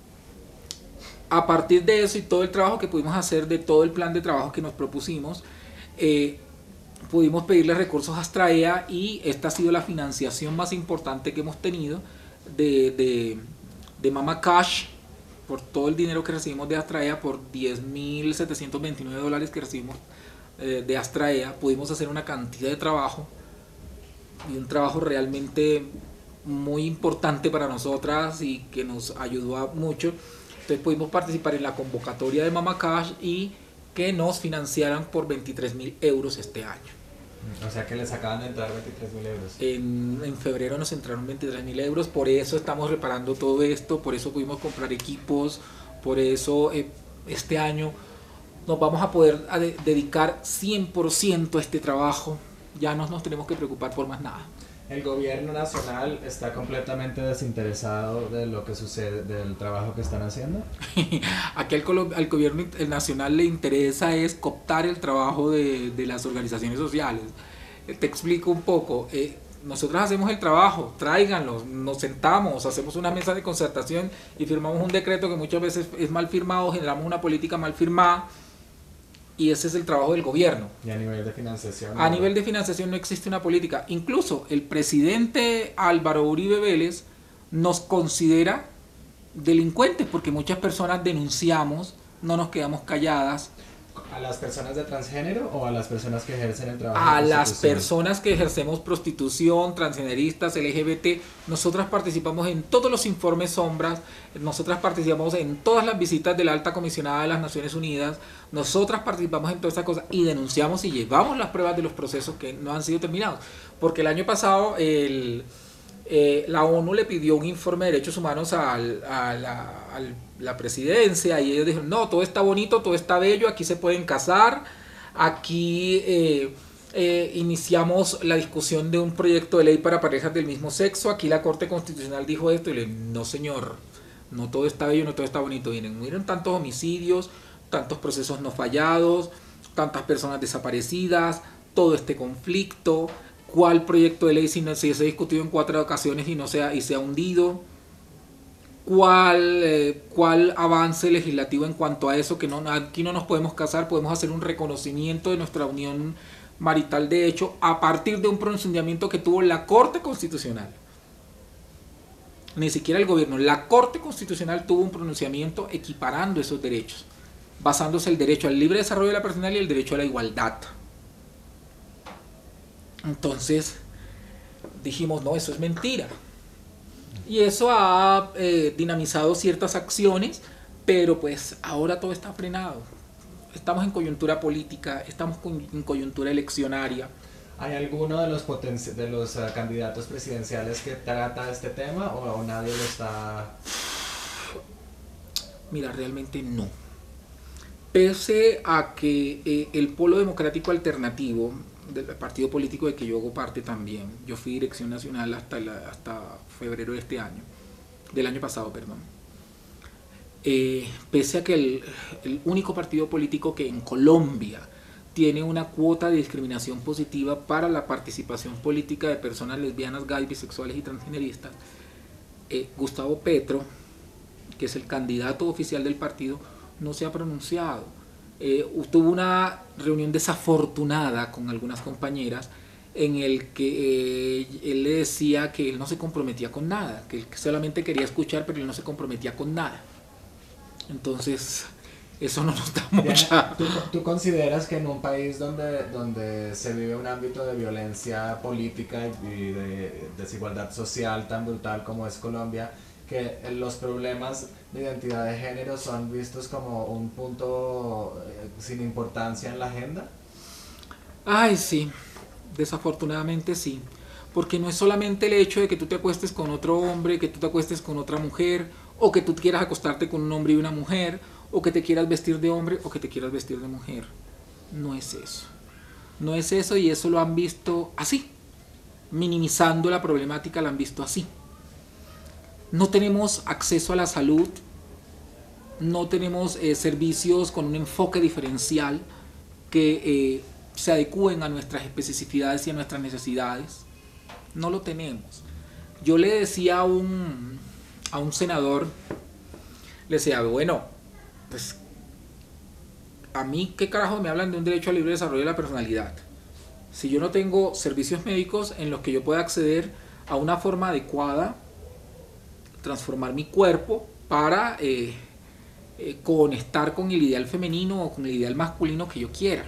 a partir de eso y todo el trabajo que pudimos hacer, de todo el plan de trabajo que nos propusimos, eh, pudimos pedirle recursos a Astraea, y esta ha sido la financiación más importante que hemos tenido de, de, de Mama Cash, por todo el dinero que recibimos de Astraea, por diez mil setecientos veintinueve dólares que recibimos eh, de Astraea. Pudimos hacer una cantidad de trabajo, y un trabajo realmente muy importante para nosotras y que nos ayudó a mucho. Entonces pudimos participar en la convocatoria de Mama Cash y que nos financiaran por veintitrés mil euros este año. O sea que les acaban de entrar veintitrés mil euros. En, en febrero nos entraron veintitrés mil euros, por eso estamos reparando todo esto, por eso pudimos comprar equipos, por eso eh, este año nos vamos a poder a de, dedicar cien por ciento a este trabajo. Ya no nos tenemos que preocupar por más nada. El gobierno nacional está completamente desinteresado de lo que sucede, del trabajo que están haciendo. Aquí al, al gobierno nacional le interesa es cooptar el trabajo de, de las organizaciones sociales. Te explico un poco. Eh, nosotros hacemos el trabajo, tráiganlos, nos sentamos, hacemos una mesa de concertación y firmamos un decreto que muchas veces es mal firmado, generamos una política mal firmada. Y ese es el trabajo del gobierno. Y a nivel de financiación. A nivel de financiación no existe una política. Incluso el presidente Álvaro Uribe Vélez nos considera delincuentes, porque muchas personas denunciamos, no nos quedamos calladas. ¿A las personas de transgénero o a las personas que ejercen el trabajo? A las personas que ejercemos prostitución, transgeneristas, L G B T, nosotras participamos en todos los informes sombras, nosotras participamos en todas las visitas de la Alta Comisionada de las Naciones Unidas, nosotras participamos en todas esas cosas y denunciamos y llevamos las pruebas de los procesos que no han sido terminados. Porque el año pasado el, eh, la ONU le pidió un informe de derechos humanos al, a la, al la presidencia, y ellos dijeron, no, todo está bonito, todo está bello, aquí se pueden casar, aquí eh, eh, iniciamos la discusión de un proyecto de ley para parejas del mismo sexo, aquí la Corte Constitucional dijo esto, y le no señor, no todo está bello, no todo está bonito, miren, miren tantos homicidios, tantos procesos no fallados, tantas personas desaparecidas, todo este conflicto, cuál proyecto de ley si, no, si se ha discutido en cuatro ocasiones y no se ha, y se ha hundido, ¿Cuál, eh, cuál avance legislativo en cuanto a eso, que no, aquí no nos podemos casar, podemos hacer un reconocimiento de nuestra unión marital de hecho a partir de un pronunciamiento que tuvo la Corte Constitucional. Ni siquiera el gobierno, la Corte Constitucional tuvo un pronunciamiento equiparando esos derechos, basándose el derecho al libre desarrollo de la persona y el derecho a la igualdad. Entonces dijimos, no, eso es mentira. Y eso ha eh, dinamizado ciertas acciones, pero pues ahora todo está frenado. Estamos en coyuntura política, estamos en coyuntura eleccionaria. ¿Hay alguno de los, de los uh, candidatos presidenciales que trata este tema o, o nadie lo está...? Mira, realmente no. Pese a que eh, el Polo Democrático Alternativo, del partido político de que yo hago parte también, yo fui dirección nacional hasta, la, hasta febrero de este año, del año pasado, perdón. Eh, pese a que el, el único partido político que en Colombia tiene una cuota de discriminación positiva para la participación política de personas lesbianas, gays, bisexuales y transgeneristas, eh, Gustavo Petro, que es el candidato oficial del partido, no se ha pronunciado. Eh, tuvo una reunión desafortunada con algunas compañeras en el que eh, él le decía que él no se comprometía con nada, que él solamente quería escuchar, pero él no se comprometía con nada. Entonces, eso no nos da mucha... ¿Tú, ¿Tú consideras que en un país donde, donde se vive un ámbito de violencia política y de desigualdad social tan brutal como es Colombia, que los problemas de identidad de género son vistos como un punto eh, sin importancia en la agenda? Ay, sí, desafortunadamente sí, porque no es solamente el hecho de que tú te acuestes con otro hombre, que tú te acuestes con otra mujer, o que tú quieras acostarte con un hombre y una mujer, o que te quieras vestir de hombre o que te quieras vestir de mujer. No es eso. No es eso, y eso lo han visto así. Minimizando la problemática, la han visto así. no tenemos acceso a la salud, no tenemos eh, servicios con un enfoque diferencial que eh, se adecúen a nuestras especificidades y a nuestras necesidades. No lo tenemos. Yo le decía a un, a un senador, le decía, bueno, pues a mí qué carajo me hablan de un derecho al libre desarrollo de la personalidad si yo no tengo servicios médicos en los que yo pueda acceder a una forma adecuada, transformar mi cuerpo para eh, eh, conectar con el ideal femenino o con el ideal masculino que yo quiera,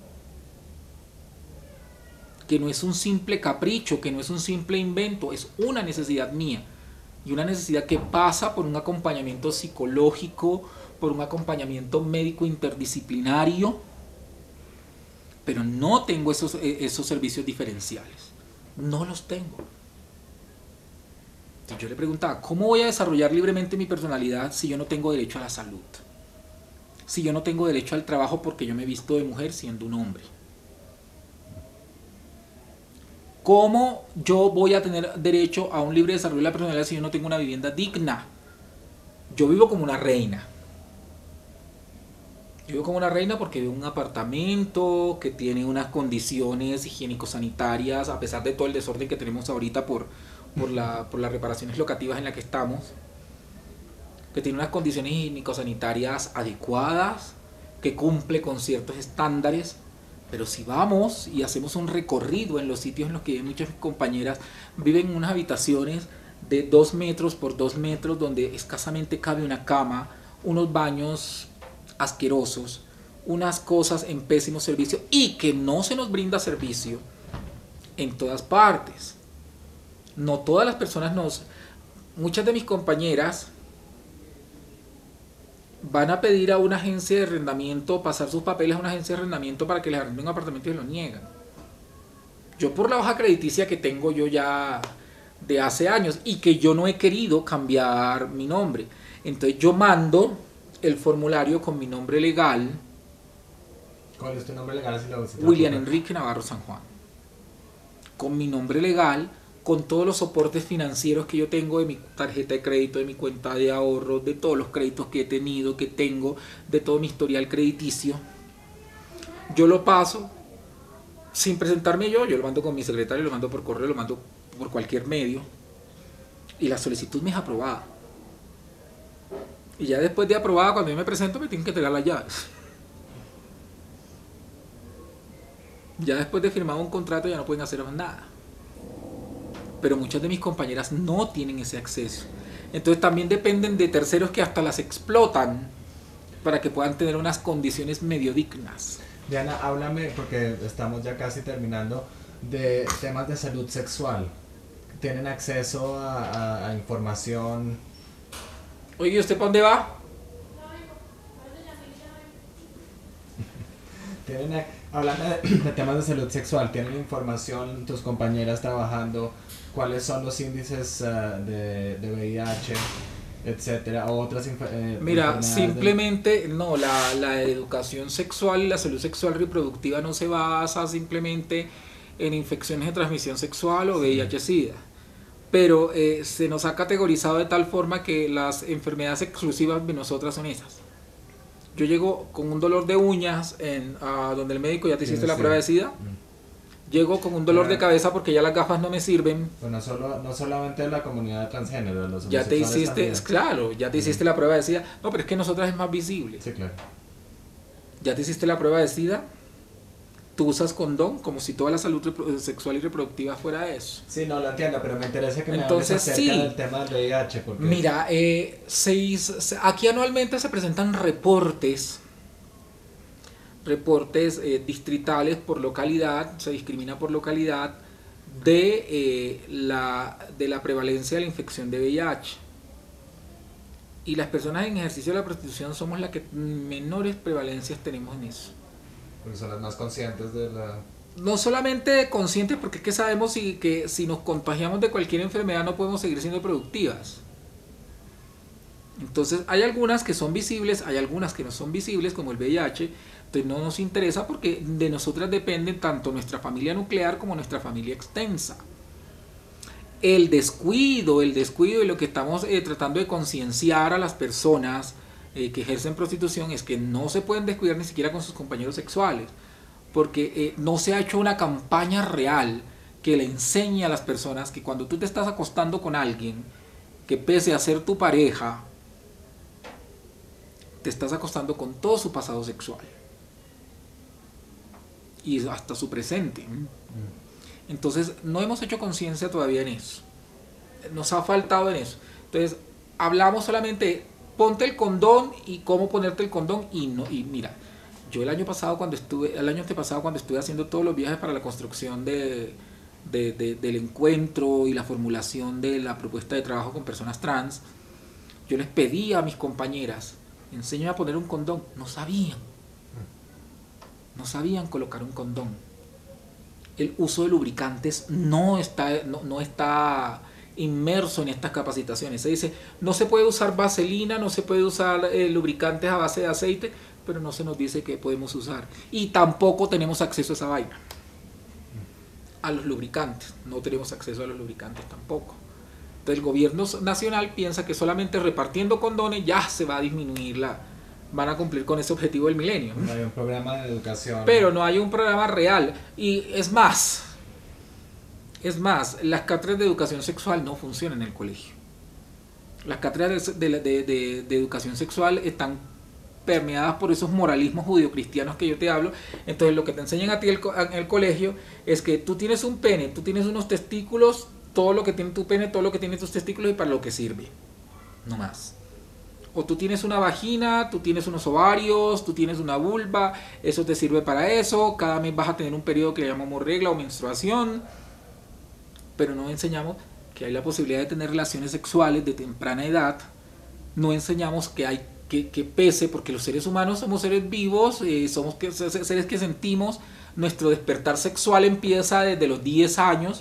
que no es un simple capricho, que no es un simple invento, es una necesidad mía y una necesidad que pasa por un acompañamiento psicológico, por un acompañamiento médico interdisciplinario, pero no tengo esos, esos servicios diferenciales, no los tengo. Entonces yo le preguntaba, ¿cómo voy a desarrollar libremente mi personalidad si yo no tengo derecho a la salud? Si yo no tengo derecho al trabajo porque yo me he visto de mujer siendo un hombre. ¿Cómo yo voy a tener derecho a un libre desarrollo de la personalidad si yo no tengo una vivienda digna? Yo vivo como una reina. Yo vivo como una reina porque vivo en un apartamento que tiene unas condiciones higiénico-sanitarias, a pesar de todo el desorden que tenemos ahorita por, por, la, por las reparaciones locativas en las que estamos, que tiene unas condiciones higiénico-sanitarias adecuadas, que cumple con ciertos estándares. Pero si vamos y hacemos un recorrido en los sitios en los que muchas compañeras viven en unas habitaciones de dos metros por dos metros donde escasamente cabe una cama, unos baños asquerosos, unas cosas en pésimo servicio y que no se nos brinda servicio en todas partes. No todas las personas nos... Muchas de mis compañeras van a pedir a una agencia de arrendamiento, pasar sus papeles a una agencia de arrendamiento para que les arrenden un apartamento y lo niegan. Yo por la hoja crediticia que tengo yo ya de hace años y que yo no he querido cambiar mi nombre, entonces yo mando el formulario con mi nombre legal. ¿Cuál es tu nombre legal? Si lo William Enrique Navarro San Juan. Con mi nombre legal, con todos los soportes financieros que yo tengo de mi tarjeta de crédito, de mi cuenta de ahorro, de todos los créditos que he tenido, que tengo, de todo mi historial crediticio. Yo lo paso sin presentarme yo, yo lo mando con mi secretario, lo mando por correo, lo mando por cualquier medio y la solicitud me es aprobada. Y ya después de aprobada, cuando yo me presento, me tienen que entregar las llaves. Ya después de firmado un contrato ya no pueden hacer nada. Pero muchas de mis compañeras no tienen ese acceso. Entonces también dependen de terceros que hasta las explotan para que puedan tener unas condiciones medio dignas. Diana, háblame, porque estamos ya casi terminando, de temas de salud sexual. ¿Tienen acceso a, a, a información? Oye, ¿usted para dónde va? ¿Tienen, hablando de, de temas de salud sexual, ¿tienen información tus compañeras trabajando? ¿Cuáles son los índices uh, de, de V I H, etcétera? O otras eh, Mira, simplemente, de... no, la, la educación sexual y la salud sexual reproductiva no se basa simplemente en infecciones de transmisión sexual o sí. V I H-Sida. Pero eh, se nos ha categorizado de tal forma que las enfermedades exclusivas de nosotras son esas. Yo llego con un dolor de uñas en, a donde el médico ya te hiciste sí, la sí. prueba de SIDA. Mm. Llego con un dolor Pero, de cabeza porque ya las gafas no me sirven. Pues no, solo, no solamente la comunidad transgénero, los ya te hiciste, también. Claro, ya te mm. hiciste la prueba de SIDA. No, pero es que nosotras es más visible. Sí, claro. Ya te hiciste la prueba de SIDA. Tú usas condón como si toda la salud sexual y reproductiva fuera eso. Sí, no lo entiendo, pero me interesa que me Entonces, hables acerca sí. del tema del V I H. Porque... Mira, eh, se, se, aquí anualmente se presentan reportes, reportes eh, distritales por localidad, se discrimina por localidad, de, eh, la, de la prevalencia de la infección de V I H. Y las personas en ejercicio de la prostitución somos las que menores prevalencias tenemos en eso. Porque son las más conscientes de la... No solamente conscientes, porque es que sabemos si, que si nos contagiamos de cualquier enfermedad no podemos seguir siendo productivas. Entonces hay algunas que son visibles, hay algunas que no son visibles, como el V I H. Entonces no nos interesa porque de nosotras depende tanto nuestra familia nuclear como nuestra familia extensa. el descuido, el descuido y lo que estamos eh, tratando de concienciar a las personas eh, que ejercen prostitución es que no se pueden descuidar ni siquiera con sus compañeros sexuales, porque eh, no se ha hecho una campaña real que le enseñe a las personas que cuando tú te estás acostando con alguien, que pese a ser tu pareja, te estás acostando con todo su pasado sexual y hasta su presente. Entonces no hemos hecho conciencia todavía en eso, nos ha faltado en eso. Entonces hablamos solamente ponte el condón y cómo ponerte el condón, y no, y mira, yo el año pasado cuando estuve el año antepasado cuando estuve haciendo todos los viajes para la construcción de, de, de del encuentro y la formulación de la propuesta de trabajo con personas trans, yo les pedí a mis compañeras, enséñame a poner un condón. No sabían. No sabían colocar un condón. El uso de lubricantes no está, no, no está inmerso en estas capacitaciones. Se dice, no se puede usar vaselina, no se puede usar eh, lubricantes a base de aceite, pero no se nos dice que podemos usar. Y tampoco tenemos acceso a esa vaina. A los lubricantes. No tenemos acceso a los lubricantes tampoco. El gobierno nacional piensa que solamente repartiendo condones ya se va a disminuir la, van a cumplir con ese objetivo del milenio. No hay un programa de educación. Pero no hay un programa real. Y es más, es más, las cátedras de educación sexual no funcionan en el colegio. Las cátedras de, de, de, de, de educación sexual están permeadas por esos moralismos judio-cristianos que yo te hablo. Entonces lo que te enseñan a ti en el colegio es que tú tienes un pene, tú tienes unos testículos, todo lo que tiene tu pene, todo lo que tiene tus testículos y para lo que sirve, no más. O tú tienes una vagina, tú tienes unos ovarios, tú tienes una vulva, eso te sirve para eso, cada mes vas a tener un periodo que le llamamos regla o menstruación, pero no enseñamos que hay la posibilidad de tener relaciones sexuales de temprana edad, no enseñamos que hay que, que pese, porque los seres humanos somos seres vivos, eh, somos que, seres que sentimos, nuestro despertar sexual empieza desde los diez años.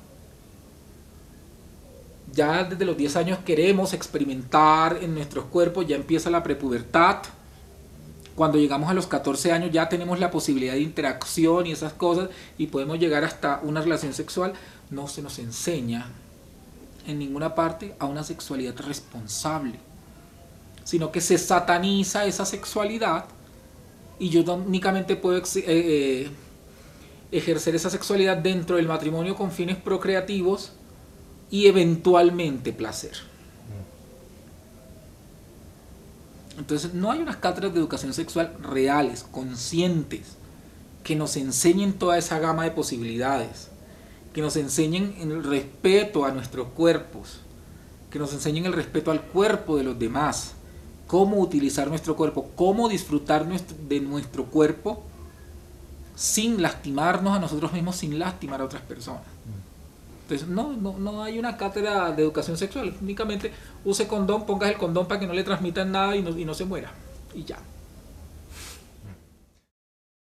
Ya desde los diez años queremos experimentar en nuestros cuerpos, ya empieza la prepubertad. Cuando llegamos a los catorce años ya tenemos la posibilidad de interacción y esas cosas y podemos llegar hasta una relación sexual. No se nos enseña en ninguna parte a una sexualidad responsable, sino que se sataniza esa sexualidad y yo no únicamente puedo eh, eh, ejercer esa sexualidad dentro del matrimonio con fines procreativos y eventualmente placer. Entonces no hay unas cátedras de educación sexual reales, conscientes, que nos enseñen toda esa gama de posibilidades, que nos enseñen el respeto a nuestros cuerpos, que nos enseñen el respeto al cuerpo de los demás, cómo utilizar nuestro cuerpo, cómo disfrutar de nuestro cuerpo sin lastimarnos a nosotros mismos, sin lastimar a otras personas. Entonces, no, no, no hay una cátedra de educación sexual, únicamente use condón, pongas el condón para que no le transmitan nada y no, y no se muera, y ya.